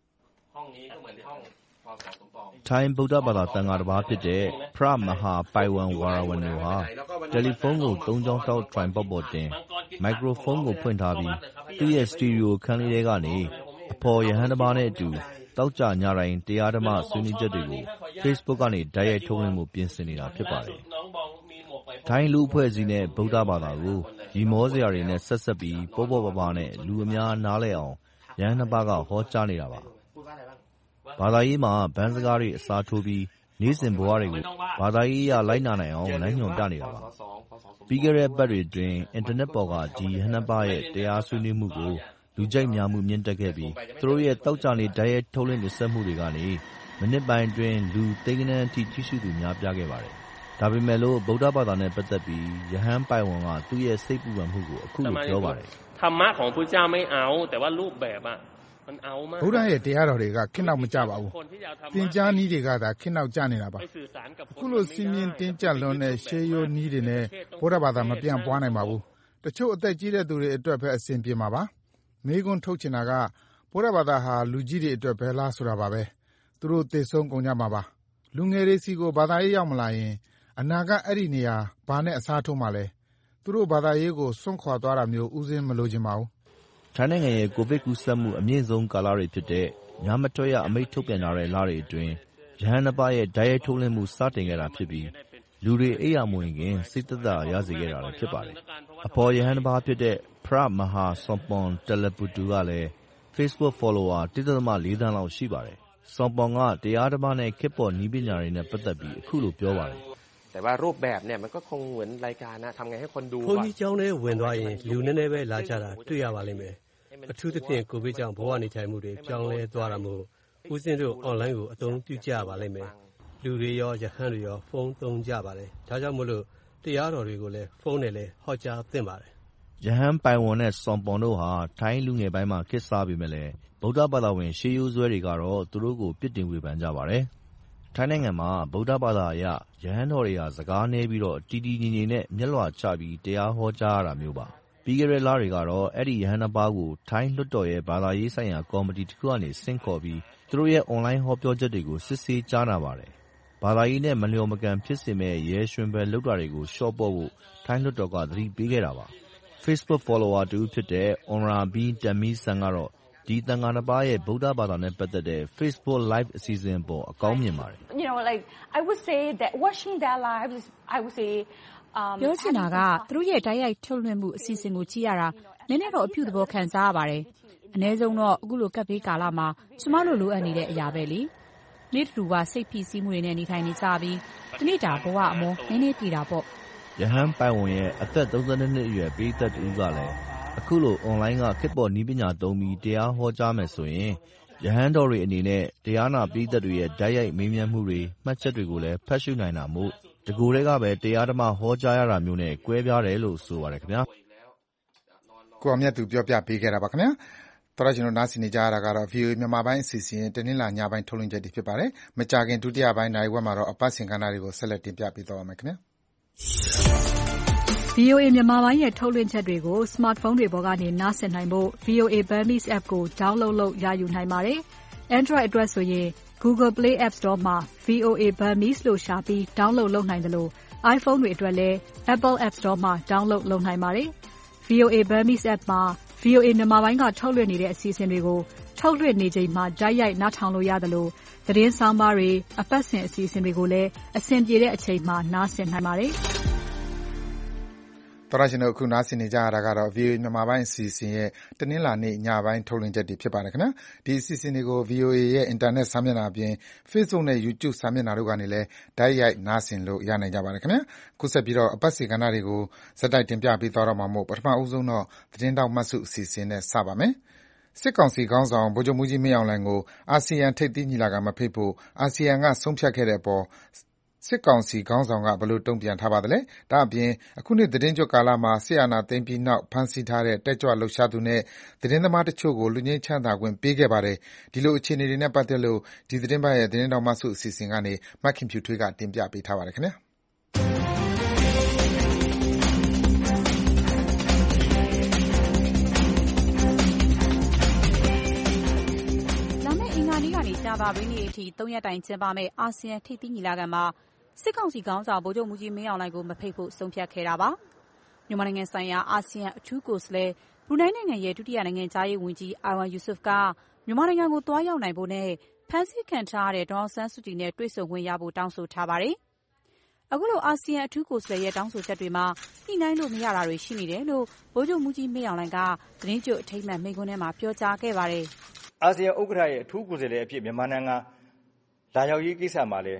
။ထိုင်းဗုဒ္ဓဘာသာသံဃာတစ်ပါးဖြစ်တဲ့ဖရမဟာပိုင်ဝမ်ဝါရဝံတို့ဟာတယ်လီဖုန်းကို3ချောင်းတောက်ထိုင်ပေါ်တင်မိုက်ခရိုဖုန်းကိုဖွင့်ထားပြီးသူ့ရဲ့စတူဒီယိုခန်းလေးထဲကနေအဖော်ရဟန်းတစ်ပါးနဲ့အတူတောက်ကြညတိုင်းတရားဓမ္မဆွေးနွေးချက်တွေကို Facebook ကနေတိုက်ရိုက်ထုတ်လွှင့်မှုပြင်ဆင်နေတာဖြစ်ပါတယ်။ထိုင်းလူအဖွဲ့အစည်းနဲ့ဗုဒ္ဓဘာသာကိုရီမောစရာတွေနဲ့ဆက်ဆက်ပြီးပေါ့ပေါ့ပါးပါးနဲ့လူအများနားလည်အောင်ရဟန်းတစ်ပါးကဟောကြားနေတာပါ။ဘာသာရေးမှာဗန်းစကားတွေအစားထိုးပြီးနေ့စဉ်ဘဝတွေကိုဘာသာရေးအရလိုက်နာနိုင်အောင်လမ်းညွှန်ပြနေတာပါ။ပြီးခဲ့တဲ့ပတ်တွေအတွင်းအင်တာနက်ပေါ်ကဒီရဟန်းနှစ်ပါးရဲ့တရားဆွေးနွေးမှုကိုလူကြိုက်များမှုမြင့်တက်ခဲ့ပြီးသူတို့ရဲ့တောက်ကြနေတိုက်ရိုက်ထုတ်လွှင့်တင်ဆက်မှုတွေကနေမိနစ်ပိုင်းအတွင်းလူသိန်းဂဏန်းအထိကြည့်ရှုသူများပြားခဲ့ပါတယ်။ဒါပေမဲ့လို့ဗုဒ္ဓဘာသာနဲ့ပတ်သက်ပြီးရဟန်းပိုင်ဝန်ကသူ့ရဲ့စိတ်ပူပန်မှုကိုအခုလိုပြောပါတယ်။ธรรมะของพระเจ้าไม่เอาแต่ว่ารูปแบบอ่ะဗုဒ္ဓရဲ့တရားတော်တွေကခေတ်နောက်မကျပါဘူး။သင်ကြားနည်းတွေကသာခေတ်နောက်ကျနေတာပါ။အခုလိုစီးမြင်တင်းကျပ်လွန်းတဲ့ရှေးရိုးနည်းတွေနဲ့ဗုဒ္ဓဘာသာမပြန့်ပွားနိုင်ပါဘူး။တချို့အသက်ကြီးတဲ့သူတွေအတွက်ပဲအဆင်ပြေမှာပါ။မေးခွန်းထုတ်ချင်တာကဗုဒ္ဓဘာသာဟာလူကြီးတွေအတွက်ပဲလားဆိုတာပါပဲ။သူတို့သေဆုံးကုန်ကြမှာပါ။လူငယ်တွေစီကိုဘာသာရေးရောက်မလာရင်အနာဂတ်အဲ့ဒီနေရာဘာနဲ့အစားထိုးမှလဲ။သူတို့ဘာသာရေးကိုစွန့်ခွာသွားတာမျိုးဥစဉ်မလိုချင်ပါဘူး။ထိုင်းနိုင်ငံရဲ့ကိုဗစ်ကူးစက်မှုအမြင့်ဆုံးကာလတွေဖြစ်တဲ့ညမထွက်ရအမိန့်ထုတ်ပြန်ထားတဲ့လတွေအတွင်းရဟန်းနှစ်ပါးရဲ့တိုက်ရိုက်ထုတ်လွှင့်မှုစတင်ခဲ့တာဖြစ်ပြီးလူတွေအိယာမဝင်ခင်စိတ်သက်သာရစေခဲ့တာလည်းဖြစ်ပါတယ်။အဖော်ရဟန်းတစ်ပါးဖြစ်တဲ့ဖရမဟာဆွန်ပွန်တယ်လပူတူကလည်း Facebook follower 1.4 သန်းလောက်ရှိပါတယ်။ဆွန်ပွန်ကတရားဓမ္မနဲ့ခေတ်ပေါ်နည်းပညာတွေနဲ့ပတ်သက်ပြီးအခုလိုပြောပါတယ်แต่ว่ารูปแบบเนี่ยมันก็คงเหมือนรายการนะทำไงให้คนดูဘုန်းကြီးကျောင်းထဲဝင်သွားရင်လူနည်းနည်းပဲလာကြတာတွေ့ရပါလိမ့်မယ်အထူးသဖြင့်ကိုဗစ်ကြောင့်ဘဝနေထိုင်မှုတွေပြောင်းလဲသွားတာမို့ဦးစင်းတို့ online ကိုအသုံးပြုကြပါလိမ့်မယ်လူတွေရောရဟန်းတွေရောဖုန်းသုံးကြပါတယ်ဒါကြောင့်မို့လို့တရားတော်တွေကိုလည်းဖုန်းနဲ့လည်းဟောကြားသင့်ပါတယ်ရဟန်းပိုင်ဝန်နဲ့ဆွန်ပွန်တို့ဟာထိုင်းလူငယ်ပိုင်းမှာခေတ်စားပေမဲ့လည်းဗုဒ္ဓဘာသာဝင်ရှေးရိုးစွဲတွေကတော့သူတို့ကိုပြစ်တင်ဝေဖန်ကြပါတယ်ထိုင်းနိုင်ငံမှာဗုဒ္ဓဘာသာအရရဟန်းတော်တွေဟာစကားနည်းပြီးတော့တီတီငြိမ်ငြိမ်နဲ့မျက်လွှာချပြီးတရားဟောကြားရတာမျိုးပါပြီးခဲ့တဲ့လတွေကတော့အဲ့ဒီရဟန်းနှစ်ပါးကိုထိုင်းလွှတ်တော်ရဲ့ဘာသာရေးဆိုင်ရာကော်မတီတစ်ခုကနေဆင့်ခေါ်ပြီးသူတို့ရဲ့ online ဟောပြောချက်တွေကိုစစ်ဆေးကြားနာပါတယ်ဘာသာရေးနဲ့မလျော်မကန်ဖြစ်စေမဲ့ရဲရွှင်ပဲလုပ်တာတွေကိုရှော့ပေါ့ဖို့ထိုင်းလွှတ်တော်ကသတိပေးခဲ့တာပါ Facebook follower တူဖြစ်တဲ့ Onra B Tammy San ကတော့ဒီသံဃာနှစ်ပါးရဲ့ဗုဒ္ဓဘာသာနဲ့ပတ်သက်တဲ့ Facebook Live အစီအစဉ်ပေါ်အကောင်းမြင်ပါတယ် like I would say that watching their lives I would say ပြောချင်တာကသူတို့ရဲ့တိုက်ရိုက်ထုတ်လွှင့်မှုအစီအစဉ်ကိုကြည့်ရတာနည်းနည်းတော့အပြုသဘောခံစားရပါတယ်အနည်းဆုံးတော့အခုလိုကပ်ဘေးကာလမှာကျမတို့လိုအပ်နေတဲ့အရာပဲလေနေ့တူကစိတ်ဖိစီးမှုတွေနဲ့နေထိုင်နေကြပြီးတနေ့တာဘဝအမောနည်းနည်းပြေတာပေါ့ရဟန်းပိုင်ဝန်ရဲ့အသက်32နှစ်အရွယ်ပိဋကတ်တူကလည်းအခုလို online ကခေတ်ပေါ်နည်းပညာသုံးပြီးတရားဟောကြားမယ်ဆိုရင်ရဟန်းတော်တွေအနေနဲ့တရားနာပိဋကတ်တွေရဲ့ဓာတ်ရိုက်မေးမြန်းမှုတွေမှတ်ချက်တွေကိုလည်းဖတ်ရှုနိုင်တာမို့တကူတွေကပဲတရားဓမ္မဟောကြားရတာမျိုးနဲ့ကွဲပြားတယ်လို့ဆိုပါတယ်ခင်ဗျာကိုအမြတ်သူပြောပြပေးခဲ့တာပါခင်ဗျာတော်ကျွန်တော်နားဆင်နေကြရတာကတော့ VOA မြန်မာပိုင်းအစီအစဉ်တနင်္လာညပိုင်းထုတ်လွှင့်ချက်တွေဖြစ်ပါတယ်မကြာခင်ဒုတိယပိုင်းနိုင်ဝက်မှာတော့အပတ်စဉ်ကဏ္ဍတွေကိုဆက်လက်တင်ပြပေးသွားပါမယ်ခင်ဗျာ VOA မြန်မာပိုင်းရဲ့ထုတ်လွှင့်ချက်တွေကို smartphone တွေပေါ်ကနေနားဆင်နိုင်ဖို့ VOA Burmese app ကို download လုပ်ရယူနိုင်ပါတယ်။ Android အတွက်ဆိုရင် Google Play App Store မှာ VOA Burmese လို့ရှာပြီး download လုပ်နိုင်သလို iPhone တွေအတွက်လည်း Apple App Store မှာ download လုပ်နိုင်ပါတယ်။ VOA Burmese App မှာ VOA မြန်မာပိုင်းကထုတ်လွှင့်နေတဲ့အစီအစဉ်တွေကိုထုတ်လွှင့်နေချိန်မှာတိုက်ရိုက်နားထောင်လို့ရသလိုသတင်းဆောင်းပါးတွေအပတ်စဉ်အစီအစဉ်တွေကိုလည်းအဆင်ပြေတဲ့အချိန်မှာနားဆင်နိုင်ပါတယ်။သောရရှင်တို့အခုနားဆင်နေကြရတာကတော့ VOA မြန်မာပိုင်းအစီအစဉ်ရဲ့တနင်္လာနေ့ညပိုင်းထုတ်လွှင့်ချက်တွေဖြစ်ပါတယ်ခင်ဗျာဒီအစီအစဉ်တွေကို VOA ရဲ့အင်တာနက်စာမျက်နှာအပြင် Facebook နဲ့ YouTube စာမျက်နှာတို့ကနေလည်းတိုက်ရိုက်နားဆင်လို့ရနိုင်ကြပါတယ်ခင်ဗျာခုဆက်ပြီးတော့အပတ်စဉ်ကဏ္ဍတွေကိုဇက်တိုက်တင်ပြပေးသွားတော့မှာမို့ပထမဦးဆုံးတော့သတင်းတောက်မှတ်စုအစီအစဉ်နဲ့စပါမယ်စစ်ကောင်စီခေါင်းဆောင်ဗိုလ်ချုပ်မှူးကြီးမင်းအောင်လှိုင်ကိုအာဆီယံထိပ်သီးညီလာခံမဖိတ်ဖို့အာဆီယံကဆုံးဖြတ်ခဲ့တဲ့အပေါ်စစ်ကောင်စီခေါင်းဆောင်ကဘယ်လိုတုံ့ပြန်ထားပါသလဲ။ဒါ့အပြင်အခုနှစ်သတင်းကြွကာလမှာစစ်အာဏာသိမ်းပြီးနောက်ဖမ်းဆီးထားတဲ့တက်ကြွလှုပ်ရှားသူနဲ့သတင်းသမားတချို့ကိုလွတ်ငြိမ်းချမ်းသာခွင့်ပေးခဲ့ပါတယ်။ဒီလိုအခြေအနေတွေနဲ့ပတ်သက်လို့ဒီသတင်းပတ်ရဲ့သတင်းတောက်မှစုအစီအစဉ်ကနေမခင်ဖြူထွေးကတင်ပြပေးထားပါတယ်ခင်ဗျာ။ကြာသပတေးနေ့အထိ3ရက်တိုင်ကျင်းပမယ့်အာဆီယံထိပ်သီးညီလာခံမှာစစ်ကောင်စီခေါင်းဆောင်ဗိုလ်ချုပ်မှူးကြီးမင်းအောင်လှိုင်ကိုမဖိတ်ဖို့ဆုံးဖြတ်ခဲ့တာပါ။မြန်မာနိုင်ငံဆိုင်ရာအာဆီယံအထူးကိုယ်စားလှယ်ဘရူနိုင်းနိုင်ငံရဲ့ဒုတိယနိုင်ငံသားရေးဝန်ကြီးအိုင်ဝမ်ယူဆွတ်ကမြန်မာနိုင်ငံကိုသွားရောက်နိုင်ဖို့နဲ့ဖမ်းဆီးခံထားရတဲ့ဒေါ်အောင်ဆန်းစုကြည်နဲ့တွေ့ဆုံခွင့်ရဖို့တောင်းဆိုထားပါတယ်။အခုလိုအာဆီယံအထူးကိုယ်စားလှယ်ရဲ့တောင်းဆိုချက်တွေမှာညှိနှိုင်းလို့မရတာတွေရှိနေတယ်လို့ဗိုလ်ချုပ်မှူးကြီးမင်းအောင်လှိုင်ကသတင်းကြိုအထိမ်းအမှတ်မိန့်ခွန်းထဲမှာပြောကြားခဲ့ပါတယ်။အာဆီယံဥက္ကဋ္ဌရဲ့အထူးကိုယ်စားလှယ်အဖြစ်မြန်မာနိုင်ငံလာရောက်ရေးကိစ္စမှာလည်း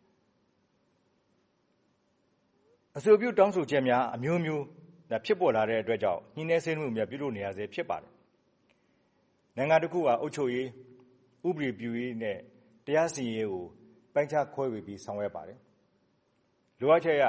အဆိုပြုတောင်းဆိုချက်များအမျိုးမျိုးဖြစ်ပေါ်လာတဲ့အတွက်ကြောင့်ညှိနှိုင်းဆွေးနွေးမှုများပြုလုပ်နေရဆဲဖြစ်ပါတယ်။နိုင်ငံတစ်ခုဟာအုပ်ချုပ်ရေးဥပဒေပြုရေးနဲ့တရားစီရင်ရေးကိုပိုင်းခြားခွဲဝေပြီးဆောင်ရွက်ပါတယ်။လိုအပ်ချက်အရ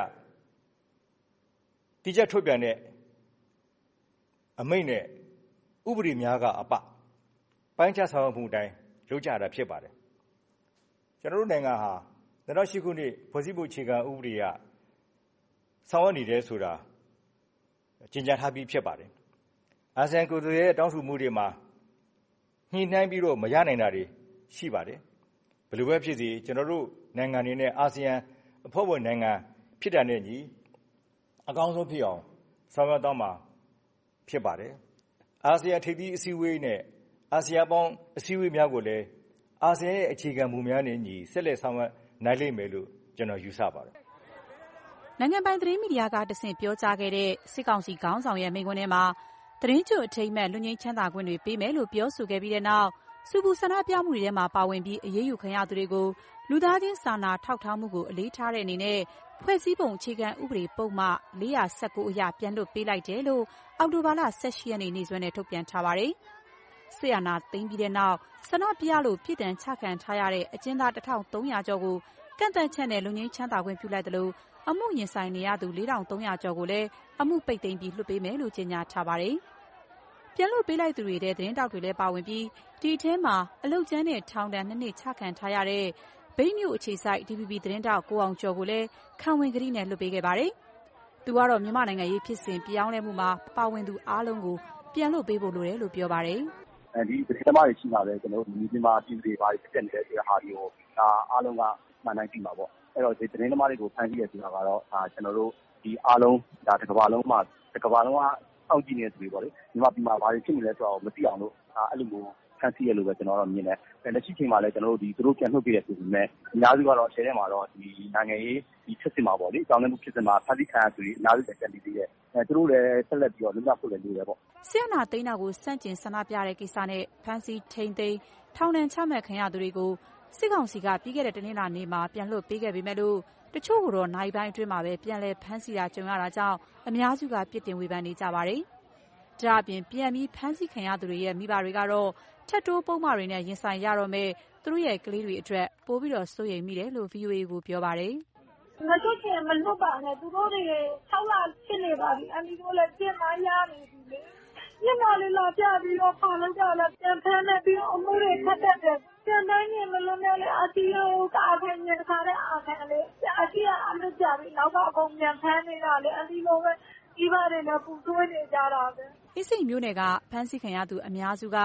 တိကျထုတ်ပြန်တဲ့အမိန့်နဲ့ဥပဒေများကအပပိုင်းခြားဆောင်ရွက်မှုအတိုင်းလုပ်ကြတာဖြစ်ပါတယ်။ကျွန်တော်တို့နိုင်ငံဟာ2008ခုနှစ်ဖွဲ့စည်းပုံအခြေခံဥပဒေအရဆောင်ရွက်နေတယ်ဆိုတာကြေညာထားပြီးဖြစ်ပါတယ်။အာဆီယံကိုယ်စားလှယ်ရဲ့တောင်းဆိုမှုတွေမှာညှိနှိုင်းပြီးတော့မရနိုင်တာတွေရှိပါတယ်။ဘယ်လိုပဲဖြစ်စေကျွန်တော်တို့နိုင်ငံတွေနဲ့အာဆီယံအဖွဲ့ဝင်နိုင်ငံဖြစ်တာနဲ့ညီအကောင်းဆုံးဖြစ်အောင်ဆောင်ရွက်တော့မှာဖြစ်ပါတယ်။အာဆီယံထိပ်သီးအစည်းအဝေးနဲ့အာဆီယံပေါင်းအစည်းအဝေးများကိုလည်းအာဆီယံရဲ့အခြေခံမူများနဲ့ညီဆက်လက်ဆောင်ရွက်နိုင်လိမ့်မယ်လို့ကျွန်တော်ယူဆပါတယ်။နိုင်ငံပိုင်သတင်းမီဒီယာကတဆင့်ပြောကြားခဲ့တဲ့စစ်ကောင်စီခေါင်းဆောင်ရဲ့မိန့်ခွန်းထဲမှာသတင်းကြိုအထိမ်းအမှတ်လွတ်ငြိမ်းချမ်းသာခွင့်တွေပေးမယ်လို့ပြောဆိုခဲ့ပြီးတဲ့နောက်စူပူဆန္ဒပြမှုတွေထဲမှာပါဝင်ပြီးအရေးယူခံရသူတွေကိုလူသားချင်းစာနာထောက်ထားမှုကိုအလေးထားတဲ့အနေနဲ့ဖွဲ့စည်းပုံအခြေခံဥပဒေပုံမှ419အရပြန်လွှတ်ပေးလိုက်တယ်လို့အောက်တိုဘာလ18ရက်နေ့စွဲနဲ့ထုတ်ပြန်ထားပါတယ်။စစ်အာဏာသိမ်းပြီးတဲ့နောက်ဆန္ဒပြလို့ပြည်ထံချခံထားရတဲ့အကျဉ်းသား1300ကျော်ကိုကန့်သတ်ချက်နဲ့လူငင်းချမ်းသာခွင့်ပြုလိုက်တယ်လို့အမှုရင်ဆိုင်နေရသူ4300ကျော်ကိုလည်းအမှုပိတ်သိမ်းပြီးလွှတ်ပေးမယ်လို့ကြေညာထားပါတယ်။ပြန်လွှတ်ပေးလိုက်သူတွေတဲ့သတင်းတောက်တွေလည်းပါဝင်ပြီးဒီအထဲမှာအလုတ်ကျန်းနဲ့ထောင်ဒဏ်2နှစ်ချခံထားရတဲ့ဗိမ်းမြို့အခြေစိုက် DVB သတင်းတောက်ကိုအောင်ကျော်ကိုလည်းခံဝန်ကတိနဲ့လွှတ်ပေးခဲ့ပါတယ်။သူကတော့မြန်မာနိုင်ငံရေးဖြစ်စဉ်ပြောင်းလဲမှုမှာပါဝင်သူအားလုံးကိုပြန်လွှတ်ပေးဖို့လိုတယ်လို့ပြောပါတယ်။ဒီသတင်းသမားတွေရှိမှပဲကျွန်တော်တို့မြန်မာပြည်သူတွေဘာတွေဖြစ်နေလဲဆိုတဲ့ဟာတွေကိုဒါအားလုံးကမှန်တိုင်းသိမှာပေါ့အဲ့တော့ဒီသတင်းသမားတွေကိုဖန်တီးရဆိုတာကတော့ကျွန်တော်တို့ဒီအားလုံးဒါတစ်ကမ္ဘာလုံးမှာတစ်ကမ္ဘာလုံးကစောင့်ကြည့်နေသူတွေပေါ့လေမြန်မာပြည်မှာဘာတွေဖြစ်နေလဲဆိုတော့မသိအောင်လို့အဲ့လိုမျိုးဖန်တီးရလို့ပဲကျွန်တော်တို့မြင်တယ်လက်ရှိချိန်မှာလည်းကျွန်တော်တို့ဒီသူတို့ပြန်နှုတ်ပြရဆိုပေမဲ့အများစုကတော့ရှယ်ထဲမှာတော့ဒီနိုင်ငံရေးဒီဖြစ်စဉ်မှာပေါ့လေတောင်းတမှုဖြစ်စဉ်မှာဖန်တီးခံရသူတွေအများစုတက်နေသေးတယ်သူတို့လည်းဆက်လက်ပြီးတော့လုံခြုံဖို့လည်းလိုတယ်ပေါ့ဆရာနာသိန်းနာကိုစန့်ကျင်ဆန္ဒပြတဲ့ကိစ္စနဲ့ဖမ်းဆီးထိန်းသိမ်းထောင်ဒဏ်ချမှတ်ခံရသူတွေကိုစစ်ကောင်စီကပြီးခဲ့တဲ့တနင်္လာနေ့မှာပြန်လွှတ်ပေးခဲ့ပေမဲ့လို့တချို့ကတော့နိုင်ပိုင်းအတွင်းမှာပဲပြန်လဲဖမ်းဆီးတာကြုံရတာကြောင့်အများစုကပြစ်တင်ဝေဖန်နေကြပါတယ်။ဒါ့အပြင်ပြန်ပြီးဖမ်းဆီးခံရသူတွေရဲ့မိဘတွေကတော့ထပ်တိုးပုံမှန်တွေနဲ့ရင်ဆိုင်ရတော့မဲ့သူတို့ရဲ့ကလေးတွေအတွက်ပိုပြီးတော့စိုးရိမ်မိတယ်လို့ VOA ကိုပြောပါတယ်။မလွတ်ချင်မလွတ်ပါနဲ့သူတို့တွေ6လဖြစ်နေပါပြီအန်ဒီတို့လည်းပြင်မရနေပြီလေညမလေးလာပြပြီးတော့ဖာလောက်ကြလာပြန်ဖမ်းနေပြီးတော့အမှုတွေထပ်တက်တယ်ပြန်တိုင်းနေမလို့နဲ့လေအတီးကိုကာခဲနေတခါတဲ့အခါလေအတီးကအလုပ်ကြပြီးနောက်ကအကုန်ပြန်ဖမ်းနေတာလေအတီးလိုပဲဒီပါတွေလည်းပူဆွေးနေကြတာပဲအစ်စိန်မျိုးနယ်ကဖမ်းဆီးခံရသူအများစုက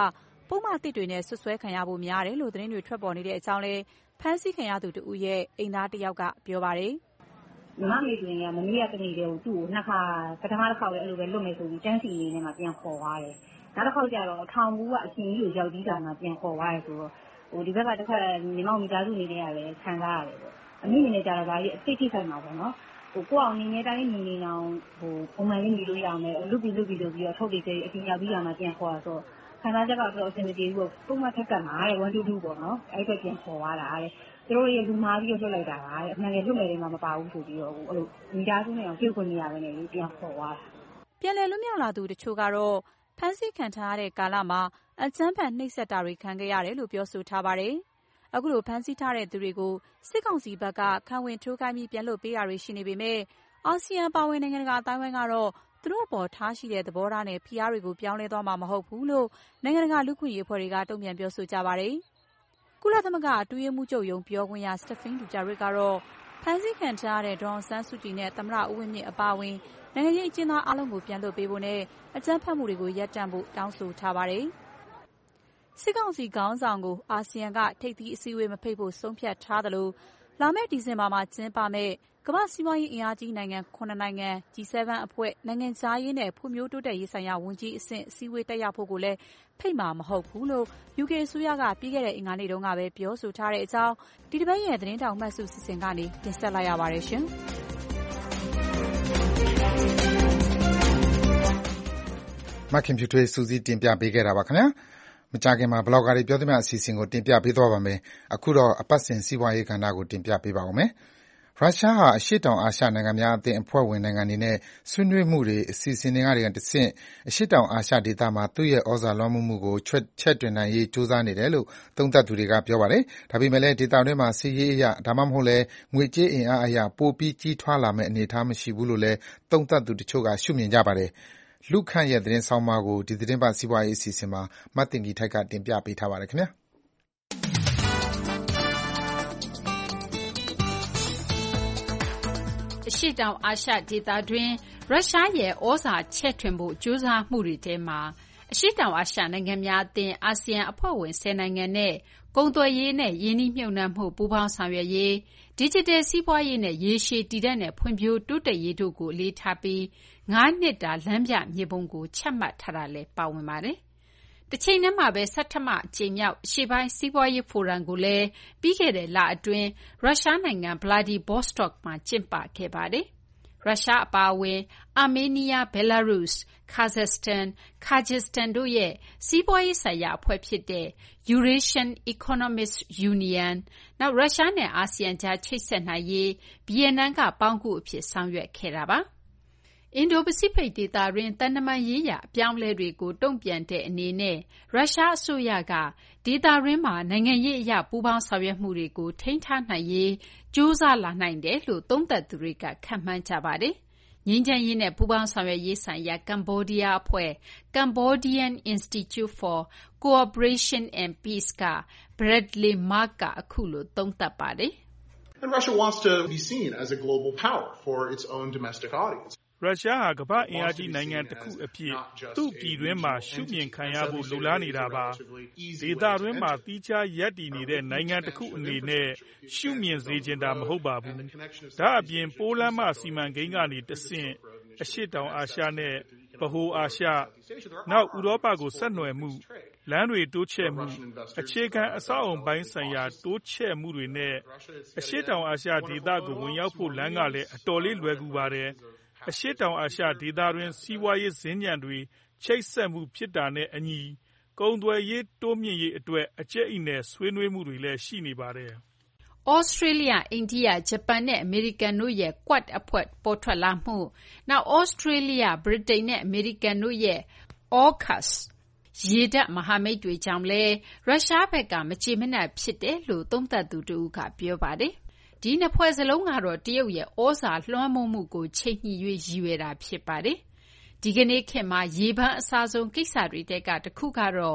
ပုဒ်မသစ်တွေနဲ့စွပ်စွဲခံရဖို့များတယ်လို့သတင်းတွေထွက်ပေါ်နေတဲ့အကြောင်းလည်းဖမ်းဆီးခံရသူတဦးရဲ့အိမ်သားတစ်ယောက်ကပြောပါတယ်။ညီမလေးတွင်ကမနေ့ကတနေ့တည်းကိုသူ့ကိုနှစ်ခါပထမတစ်ခါလည်းအဲ့လိုပဲလွတ်မယ်ဆိုပြီးတန်းစီနေနဲ့မှပြန်ခေါ်သွားတယ်။နောက်တစ်ခါကျတော့ထောင်ကူကအရှင်ကြီးကိုရောက်ပြီးတာမှပြန်ခေါ်သွားတယ်ဆိုတော့ဒီဘက်ကတစ်ခါညီမမိသားစုနေနေရတယ်ခံစားရတယ်ပေါ့။အမိအနေနဲ့ကြတော့ဒါကြီးအသိထိဆိုင်မှာပေါ့နော်။ကိုအောင်နေနေတိုင်းနေနေအောင်ပုံမှန်လေးနေလို့ရအောင်လည်းလွတ်ပြီးလို့ပြီးတော့ထုတ်ပြီးအပြင်ရောက်ပြီးတာမှပြန်ခေါ်ဆိုခံစားချက်ကတော့အဆင်မပြေဘူး။ပုံမှန်ထက်ကမှာတဲ့1 2 2ပေါ့နော်။အဲ့ဒါပြန်ခေါ်သွားတာတဲ့။သူတို့ရဲ့လူမားပြီးလွတ်လိုက်တာပါတဲ့အမှန်တကယ်လွတ်မယ်တွေမှမပါဘူးဆိုပြီးတော့အဲ့လိုမိသားစုနဲ့အောင်ပြုတ်ခွင့်မရဘဲနဲ့ပြန်ခေါ်သွားတာပြန်လည်လွတ်မြောက်လာသူတချို့ကတော့ဖမ်းဆီးခံထားရတဲ့ကာလမှာအကြမ်းဖက်နှိပ်စက်တာတွေခံခဲ့ရတယ်လို့ပြောဆိုထားပါတယ်အခုလိုဖမ်းဆီးထားတဲ့သူတွေကိုစစ်ကောင်စီဘက်ကခံဝင်ထိုးခိုင်းပြီးပြန်လွှတ်ပေးတာတွေရှိနေပေမဲ့အာဆီယံပါဝင်နိုင်ငံတကာအတိုင်းအဝိုင်းကတော့သူတို့အပေါ်ထားရှိတဲ့သဘောထားနဲ့ဖိအားတွေကိုပြောင်းလဲသွားမှာမဟုတ်ဘူးလို့နိုင်ငံတကာလူ့ခွင့်ရေးအဖွဲ့တွေကတုံ့ပြန်ပြောဆိုကြပါတယ်ကုလသမဂ္ဂအတွင်းရေးမှူးချုပ်ရုံးပြောခွင့်ရ Stephane Dujarric ကတော့ဖမ်းဆီးခံထားရတဲ့ဒေါ်အောင်ဆန်းစုကြည်နဲ့သမ္မတဦးဝင်းမြင့်အပါအဝင်နိုင်ငံရေးအကျဉ်းသားအားလုံးကိုပြန်လွှတ်ပေးဖို့နဲ့အကြမ်းဖက်မှုတွေကိုရပ်တန့်ဖို့တောင်းဆိုထားပါတယ်။စစ်ကောင်စီခေါင်းဆောင်ကိုအာဆီယံကထိပ်သီးအစည်းအဝေးမဖိတ်ဖို့ဆုံးဖြတ်ထားသလိုလာမယ့်ဒီဇင်ဘာမှာကျင်းပမယ့်ကမ္ဘာ့စီးပွားရေးအင်အားကြီးနိုင်ငံ9နိုင်ငံ G7 အဖွဲ့နိုင်ငံခြားရေးနဲ့ဖွံ့ဖြိုးတိုးတက်ရေးဆိုင်ရာဝန်ကြီးအဆင့်အစည်းအဝေးတက်ရောက်ဖို့ကိုလည်းဖိတ်မှာမဟုတ်ဘူးလို့ UK အစိုးရကပြီးခဲ့တဲ့အင်္ဂါနေ့တုန်းကပဲပြောဆိုထားတဲ့အကြောင်းဒီတစ်ပတ်ရဲ့သတင်းတောင်မှတ်စုစီစဉ်ကနေတင်ဆက်လိုက်ရပါတယ်ရှင်။မခင်ဖြူထွေးစူးစီးတင်ပြပေးခဲ့တာပါခင်ဗျာ။မကြခင်မှာဘလော့ဂါတွေပြောသမျှအစီအစဉ်ကိုတင်ပြပေးသွားပါမယ်။အခုတော့အပတ်စဉ်စီးပွားရေးကဏ္ဍကိုတင်ပြပေးပါဦးမယ်။ရုရှားဟာအရှေ့တောင်အာရှနိုင်ငံများအသင်းအဖွဲ့ဝင်နိုင်ငံတွေနဲ့ဆွေးနွေးမှုတွေအစီအစဉ်တွေကတဆင့်အရှေ့တောင်အာရှဒေသမှာသူ့ရဲ့ဩဇာလွှမ်းမိုးမှုကိုချဲ့ထွင်နိုင်ရေးကြိုးစားနေတယ်လို့သုံးသပ်သူတွေကပြောပါတယ်။ဒါပေမဲ့လည်းဒေသတွင်းမှာစစ်ရေးအရဒါမှမဟုတ်လည်းငွေကြေးအင်အားအရပိုပြီးကြီးထွားလာမယ့်အနေအထားမရှိဘူးလို့လည်းသုံးသပ်သူတချို့ကရှုမြင်ကြပါတယ်။လူခန့်ရဲ့သတင်းဆောင်းပါးကိုဒီသတင်းပတ်စီးပွားရေးအစီအစဉ်မှာမတ်တင်ကြီးထိုက်ကတင်ပြပေးထားပါတယ်ခင်ဗျာ။အရှေ့တောင်အာရှဒေသတွင်းရုရှားရဲ့ဩဇာချဲ့ထွင်ဖို့ကြိုးစားမှုတွေထဲမှာအရှေ့တောင်အာရှနိုင်ငံများအသင်းအာဆီယံအဖွဲ့ဝင်10နိုင်ငံနဲ့ကုန်သွယ်ရေးနဲ့ယင်းနှိမ့်မြှုပ်နှံမှုပူးပေါင်းဆောင်ရွက်ရေး၊ဒီဂျစ်တယ်စီးပွားရေးနဲ့ရေရှည်တည်တံ့တဲ့ဖွံ့ဖြိုးတိုးတက်ရေးတို့ကိုအလေးထားပြီး9 နှစ်တာလမ်းပြမြေပုံကိုချမှတ်ထားတာလည်းပါဝင်ပါတယ်။တချိန်တည်းမှာပဲဆဌမအကြိမ်မြောက်အရှေ့ပိုင်းစီးပွားရေးဖိုရမ်ကိုလည်းပြီးခဲ့တဲ့လအတွင်းရုရှားနိုင်ငံဗလာဒီဗော့စတော့မှာကျင်းပခဲ့ပါတယ်။ရုရှားအပါအဝင်အာမေးနီးယား၊ဘဲလာရုစ်၊ကာဇက်စတန်၊ကာဂျစ်စတန်တို့ရဲ့စီးပွားရေးဆိုင်ရာအဖွဲ့ဖြစ်တဲ့ Eurasian Economic Union နောက်ရုရှားနဲ့အာဆီယံကြားချိတ်ဆက်နိုင်ရေးဗီယက်နမ်ကပေါင်းကူအဖြစ်ဆောင်ရွက်ခဲ့တာပါ။အင်ဒိုပစိဖိတ်ဒေသတွင်းသံတမန်ရေးရာအပြောင်းအလဲတွေကိုတုံ့ပြန်တဲ့အနေနဲ့ရုရှားအစိုးရကဒေသတွင်းမှာနိုင်ငံရေးအရပူးပေါင်းဆောင်ရွက်မှုတွေကိုထိန်းထားနိုင်ရေးကြိုးစားလာနိုင်တယ်လို့သုံးသပ်သူတွေကခန့်မှန်းကြပါတယ်။ငြိမ်းချမ်းရေးနဲ့ပူးပေါင်းဆောင်ရွက်ရေးဆိုင်ရာကမ္ဘောဒီးယားအဖွဲ့ Cambodian Institute for Cooperation and Peace က Bradley Mark ကအခုလိုသုံးသပ်ပါတယ်။ And Russia wants to be seen as a global power for its own domestic audience. ရုရှားဟာကမ္ဘာ့အင်အားကြီးနိုင်ငံတစ်ခုအဖြစ်သူ့ပြည်တွင်းမှာရှုမြင်ခံရဖို့လိုလားနေတာပါ။ဒေသတွင်းမှာသီးခြားရပ်တည်နေတဲ့နိုင်ငံတစ်ခုအနေနဲ့ရှုမြင်စေချင်တာမဟုတ်ပါဘူး။ဒါအပြင်ပိုးလမ်းမစီမံကိန်းကနေတဆင့်အရှေ့တောင်အာရှနဲ့ဗဟိုအာရှနောက်ဥရောပကိုဆက်နွယ်မှုလမ်းတွေတိုးချဲ့မှုအခြေခံအဆောက်အုံပိုင်းဆိုင်ရာတိုးချဲ့မှုတွေနဲ့အရှေ့တောင်အာရှဒေသကိုဝင်ရောက်ဖို့လမ်းကလည်းအတော်လေးလွယ်ကူပါတယ်။အရှေ့တောင်အာရှဒေသတွင်းစီးပွားရေးစင်္ကြန်တွေချိတ်ဆက်မှုဖြစ်တာနဲ့အညီကုန်သွယ်ရေးတိုးမြင့်ရေးအတွက်အကျိတ်အနယ်ဆွေးနွေးမှုတွေလည်းရှိနေပါတယ်။ဩစတြေးလျ၊အိန္ဒိယ၊ဂျပန်နဲ့အမေရိကန်တို့ရဲ့ Quad အဖွဲ့ပေါ်ထွက်လာမှုနောက်ဩစတြေးလျ၊ဗြိတိန်နဲ့အမေရိကန်တို့ရဲ့ AUKUS ရေတပ်မဟာမိတ်တွေကြောင့်လည်းရုရှားဘက်ကမကျေမနပ်ဖြစ်တယ်လို့သုံးသပ်သူတဦးကပြောပါတယ်။ဒီနှစ်ဖွဲ့စလုံးကတော့တရုတ်ရဲ့ဩဇာလွှမ်းမိုးမှုကိုချိန်ညှိ၍ရည်ရွယ်တာဖြစ်ပါတယ်။ဒီကနေ့ခေတ်မှာရေပန်းအစားဆုံးကိစ္စတွေထဲကတစ်ခုကတော့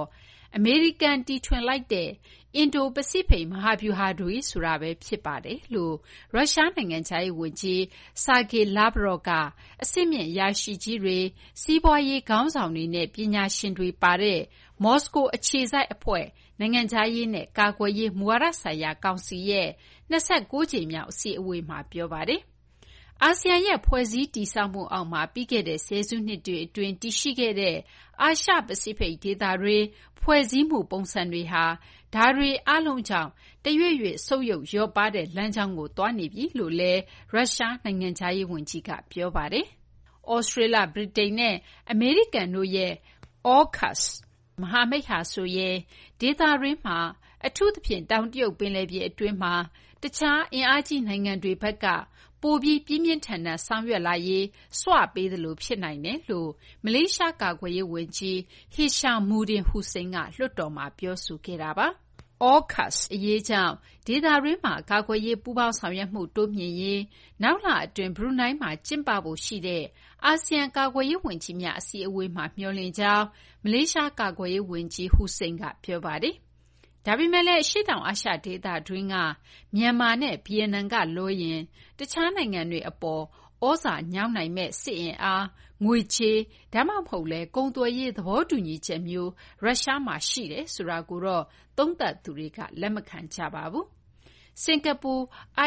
အမေရိကန်တီထွင်လိုက်တဲ့အင်ဒိုပစိဖိတ်မဟာဗျူဟာတွေဆိုတာပဲဖြစ်ပါတယ်လို့ရုရှားနိုင်ငံခြားရေးဝန်ကြီး Sergei Lavrov ကအဆင့်မြင့်အရာရှိကြီးတွေစီးပွားရေးခေါင်းဆောင်တွေနဲ့ပညာရှင်တွေပါတဲ့မော်စကိုအခြေစိုက်အဖွဲ့နိုင်ငံခြားရေးနဲ့ကာကွယ်ရေးမူဝါဒဆိုင်ရာကောင်စီရဲ့29ကြိမ်မြောက်အစည်းအဝေးမှာပြောပါတယ်။အာဆီယံရဲ့ဖွဲ့စည်းတည်ဆောက်မှုအောက်မှာပြီးခဲ့တဲ့ဆယ်စုနှစ်တွေအတွင်းတည်ရှိခဲ့တဲ့အာရှပစိဖိတ်ဒေသတွင်းဖွဲ့စည်းမှုပုံစံတွေဟာဒါတွေအားလုံးကြောင့်တရွေ့ရွေ့ဆုတ်ယုတ်လျော့ပါးတဲ့လမ်းကြောင်းကိုသွားနေပြီလို့လည်းရုရှားနိုင်ငံခြားရေးဝန်ကြီးကပြောပါတယ်။ဩစတြေးလျ၊ဗြိတိန်နဲ့အမေရိကန်တို့ရဲ့ AUKUS မဟာမိတ်ဟာဆိုရင်ဒေသတွင်းမှာအထူးသဖြင့်တောင်တရုတ်ပင်လယ်ပြင်အတွင်းမှာတခြားအင်အားကြီးနိုင်ငံတွေဘက်ကပိုပြီးပြင်းပြင်းထန်ထန်ဆောင်ရွက်လာရေးစွပေးသလိုဖြစ်နိုင်တယ်လို့မလေးရှားကာကွယ်ရေးဝန်ကြီး Hishammuddin Hussein ကလွှတ်တော်မှာပြောဆိုခဲ့တာပါ။ AUKUS အရေးကြောင့်ဒေသတွင်းမှာကာကွယ်ရေးပူးပေါင်းဆောင်ရွက်မှုတိုးမြှင့်ရေးနောက်လအတွင်းဘရူနိုင်းမှာကျင်းပဖို့ရှိတဲ့အာဆီယံကာကွယ်ရေးဝန်ကြီးများအစည်းအဝေးမှာမျှော်လင့်ကြောင်းမလေးရှားကာကွယ်ရေးဝန်ကြီး Hussein ကပြောပါတယ်။ဒါပေမဲ့လည်းအရှေ့တောင်အာရှဒေသတွင်းကမြန်မာနဲ့ဗီယက်နမ်ကလွဲရင်တခြားနိုင်ငံတွေအပေါ်ဩဇာညောင်းနိုင်မယ့်စစ်အင်အားငွေကြေးဒါမှမဟုတ်လည်းကုန်သွယ်ရေးသဘောတူညီချက်မျိုးရုရှားမှာရှိတယ်ဆိုတာကိုတော့သုံးသပ်သူတွေကလက်မခံကြပါဘူး။စင်ကာပူ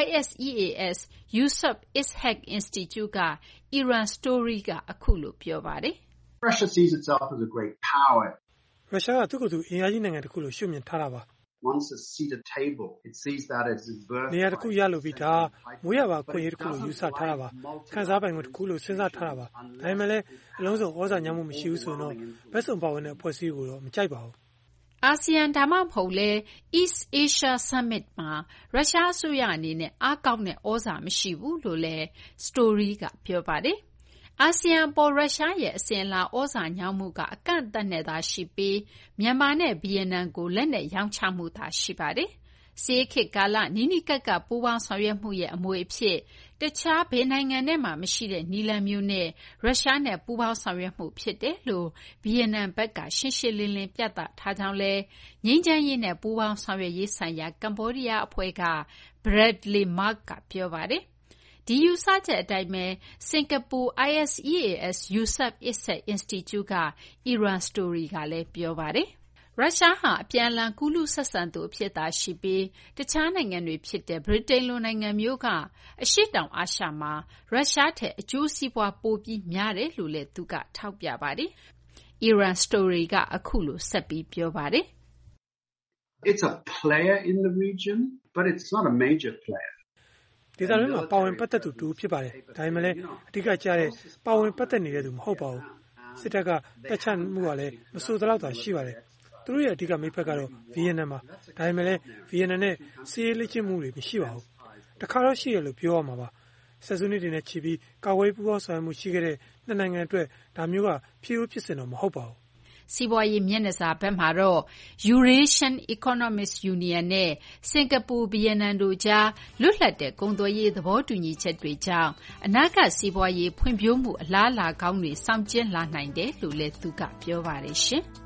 ISEAS Yusof Ishak Institute က Iran Story ကအခုလိုပြောပါတယ်။ Russia sees itself as a great power. ရုရှားကသူ့ကိုယ်သူအင်အားကြီးနိုင်ငံတစ်ခုလို့ရှုမြင်ထားတာပါ။ Once a seat at table, it sees that as its birth. နေရာတစ်ခုရလို့ပြီးဒါမွေးရပါခွင့်ရတစ်ခုလို့ယူဆထားတာပါ။ခန်းစားပိုင်ခွင့်တစ်ခုလို့စဉ်းစားထားတာပါ။ဒါပေမဲ့လည်းအလုံးစုံဩဇာညောင်းမှုမရှိဘူးဆိုတော့ဘက်စုံပါဝင်တဲ့အဖွဲ့အစည်းကိုတော့မကြိုက်ပါဘူး။အာဆီယံဒါမှမဟုတ်လည်း East Asia Summit မှာရုရှားအစိုးရအနေနဲ့အားကောင်းတဲ့ဩဇာမရှိဘူးလို့လည်း Story ကပြောပါတယ်။အာဆီယံအပေါ်ရုရှားရဲ့အစဉ်အလာဩဇာညောင်းမှုကအကန့်အသတ်နဲ့သာရှိပြီးမြန်မာနဲ့ဗီယက်နမ်ကိုလက်နက်ရောင်းချမှုသာရှိပါတယ်။စစ်ခေတ်ကာလနီးနီးကပ်ကပ်ပူးပေါင်းဆောင်ရွက်မှုရဲ့အမွေအဖြစ်တခြားဘယ်နိုင်ငံနဲ့မှမရှိတဲ့နည်းလမ်းမျိုးနဲ့ရုရှားနဲ့ပူးပေါင်းဆောင်ရွက်မှုဖြစ်တယ်လို့ဗီယက်နမ်ဘက်ကရှင်းရှင်းလင်းလင်းပြသထားကြောင်းလည်းငြိမ်းချမ်းရေးနဲ့ပူးပေါင်းဆောင်ရွက်ရေးဆိုင်ရာကမ္ဘောဒီးယားအဖွဲ့က Bradley Mark ကပြောပါတယ်။ဒီယူဆချက်အတိုင်းပဲစင်ကာပူ ISEAS Yusof Ishak Institute က Iran Story ကလည်းပြောပါတယ်။ရုရှားဟာအပြန်အလှန်ကူးလူးဆက်ဆံသူအဖြစ်သာရှိပြီးတခြားနိုင်ငံတွေဖြစ်တဲ့ဗြိတိန်လိုနိုင်ငံမျိုးကအရှေ့တောင်အာရှမှာရုရှားထက်အကျိုးစီးပွားပိုပြီးများတယ်လို့လည်းသူကထောက်ပြပါတယ်။ Iran Story ကအခုလိုဆက်ပြီးပြောပါတယ်။ It's a player in the region, but it's not a major player. ဒေသတွင်းမှာပါဝင်ပတ်သက်သူတူဖြစ်ပါတယ်။ဒါပေမဲ့လည်းအဓိကကျတဲ့ပါဝင်ပတ်သက်နေတဲ့သူမဟုတ်ပါဘူး။စစ်တပ်ကတက်ချမှုကလည်းမဆိုသလောက်သာရှိပါတယ်။သူတို့ရဲ့အဓိကမိတ်ဖက်ကတော့ဗီယက်နမ်ပါ။ဒါပေမဲ့လည်းဗီယက်နမ်နဲ့စီးရေးလေ့ကျင့်မှုတွေမရှိပါဘူး။တခါတော့ရှိရလို့ပြောရမှာပါ။ဆက်စုနှစ်တွေနဲ့ချီပြီးကာဝေးပူးပေါင်းဆောင်ရွက်မှုရှိခဲ့တဲ့နှစ်နိုင်ငံအတွက်ဒါမျိုးကဖြစ်ဦးဖြစ်စင်တော့မဟုတ်ပါဘူး။စီးပွားရေးမျက်နှာစာဘက်မှာတော့ Eurasian Economic Union နဲ့စင်ကာပူ၊ဗီယက်နမ်တို့ကြားလွတ်လပ်တဲ့ကုန်သွယ်ရေးသဘောတူညီချက်တွေကြောင့်အနာဂတ်စီးပွားရေးဖွံ့ဖြိုးမှုအလားအလာကောင်းတွေဆောင်ကျဉ်လာနိုင်တယ်လို့လည်းသူကပြောပါတယ်ရှင်။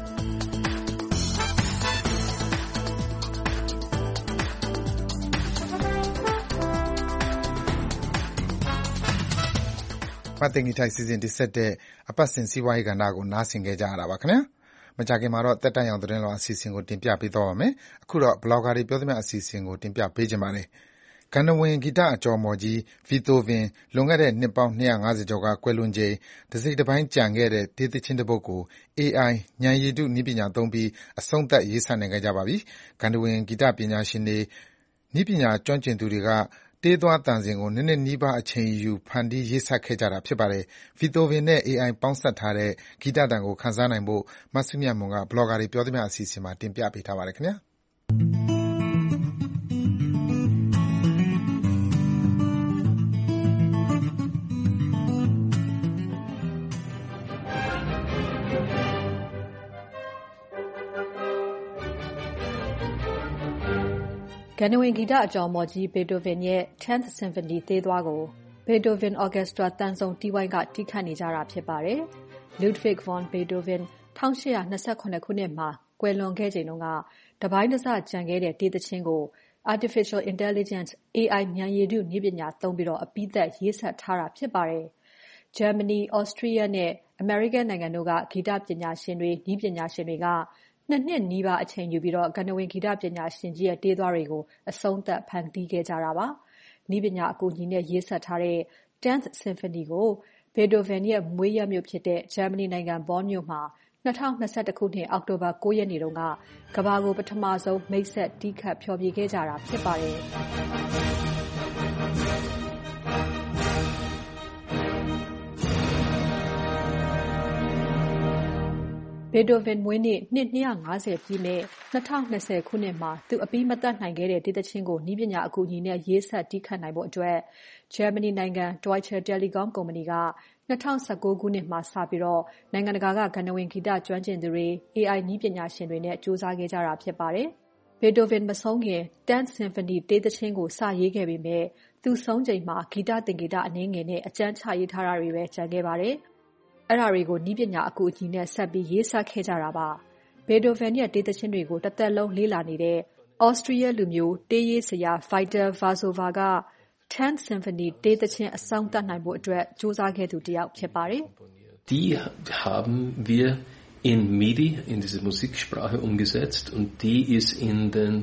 မသိင်္ဂီထိုက်စီစဉ်တင်ဆက်တဲ့အပတ်စဉ်စီးပွားရေးကဏ္ဍကိုနားဆင်ခဲ့ကြရတာပါခင်ဗျာ။မကြာခင်မှာတော့သက်တမ်းရောင်သတင်းလွှာအစီအစဉ်ကိုတင်ပြပေးသွားပါမယ်။အခုတော့ဘလော့ဂါတွေပြောသမျှအစီအစဉ်ကိုတင်ပြပေးချင်ပါတယ်။ဂန္ဓဝင်ဂီတအကျော်မော်ကြီးဗီတိုဗင်လွန်ခဲ့တဲ့နှစ်ပေါင်း250ကျော်ကကွယ်လွန်ချိန်တစိတ်တစ်ပိုင်းကျန်ခဲ့တဲ့တေးသချင်းတစ်ပုဒ်ကို AI ဉာဏ်ရည်တုနည်းပညာသုံးပြီးအဆုံးသတ်ရေးဆတ်နိုင်ခဲ့ကြပါပြီ။ဂန္ဓဝင်ဂီတပညာရှင်တွေနည်းပညာကျွမ်းကျင်သူတွေကတေးသွားသံစဉ်ကိုနည်းနည်းနီးပါးအချိန်ယူဖန်တီးရေးစပ်ခဲ့ကြတာဖြစ်ပါတယ်။ဗီတိုဗင်နဲ့ AI ပေါင်းစပ်ထားတဲ့ဂီတတန်ကိုခန်းစားနိုင်ဖို့မဆုမြတ်မွန်ကဘလော့ဂါတွေပြောသမျှအစီအစဉ်မှာတင်ပြပေးထားပါတယ်ခင်ဗျာဂန္ဓဝင်ဂီတအကျော်မော်ကြီးဘေတိုဗင်ရဲ့ 10th Symphony တေးသွားကို Beethoven Orchestra သံစုံတီးဝိုင်းကတီးခတ်နေကြတာဖြစ်ပါတယ်။ Ludwig von Beethoven 1828ခုနှစ်မှာကွယ်လွန်ခဲ့ချိန်တုန်းကတပိုင်းတစကျန်ခဲ့တဲ့တေးသချင်းကို Artificial Intelligence AI ဉာဏ်ရည်တုနည်းပညာသုံးပြီးအပြီးသတ်ရေးစပ်ထားတာဖြစ်ပါတယ်။ ဂျာမနီ၊ သြစတြီးယားနဲ့အမေရိကန်နိုင်ငံတို့ကဂီတပညာရှင်တွေ၊နည်းပညာရှင်တွေက2 နှစ်နီးပါးအချိန်ယူပြီးဂန္ဓဝင်ဂီတပညာရှင်ကြီးရဲ့တေးသွားတွေကိုအဆုံးသတ်ဖန်တီးခဲ့ကြတာပါ။နည်းပညာအကူအညီနဲ့ရေးစပ်ထားတဲ့ 10th Symphony ကိုဘေတိုဗန်ရဲ့မွေးရပ်မြို့ဖြစ်တဲ့ဂျာမနီနိုင်ငံဘော်မြို့မှာ2021ခုနှစ်အောက်တိုဘာ9 ရက်နေ့တုန်းကကမ္ဘာကိုပထမဆုံးမိတ်ဆက်တီးခတ်ဖျော်ဖြေခဲ့ကြတာဖြစ်ပါတယ်။ဘေတိုဗန်မွေးနေ့နှစ်250ပြည့်မဲ့2020ခုနှစ်မှာသူအပြီးမသတ်နိုင်ခဲ့တဲ့တေးသချင်းကိုနည်းပညာအကူအညီနဲ့ရေးစပ်တီးခတ်နိုင်ဖို့အတွက်ဂျာမနီနိုင်ငံ Deutsche Telekom ကုမ္ပဏီက2019ခုနှစ်မှာစပြီးနိုင်ငံတကာကဂန္ဓဝင်ဂီတကျွမ်းကျင်သူတွေ၊ AI နည်းပညာရှင်တွေနဲ့ကြိုးစားခဲ့ကြတာဖြစ်ပါတယ်။ဘေတိုဗန်မဆုံးခင် 10th Symphony တေးသချင်းကိုစရေးခဲ့ပေမဲ့သူဆုံးချိန်မှာဂီတသင်္ကေတအနည်းငယ်နဲ့အကျဉ်းချရေးထားတာတွေပဲကျန်ခဲ့ပါတယ်။အဲ့ဒါတွေကိုနည်းပညာအကူအညီနဲ့ဆက်ပြီးရေးစပ်ခဲ့ကြတာပါ။ဘေတိုဗန်ရဲ့တေးသချင်းတွေကိုတစ်သက်လုံးလေ့လာနေတဲ့ဩစတြီးယားလူမျိုးတေးရေးဆရာ Vital Versova က 10th Symphony တေးသချင်းအဆုံးသတ်နိုင်ဖို့အတွက်ကြိုးစားခဲ့သူတစ်ယောက်ဖြစ်ပါတယ်။ Die haben wir in MIDI, in diese Musiksprache umgesetzt und die ist in den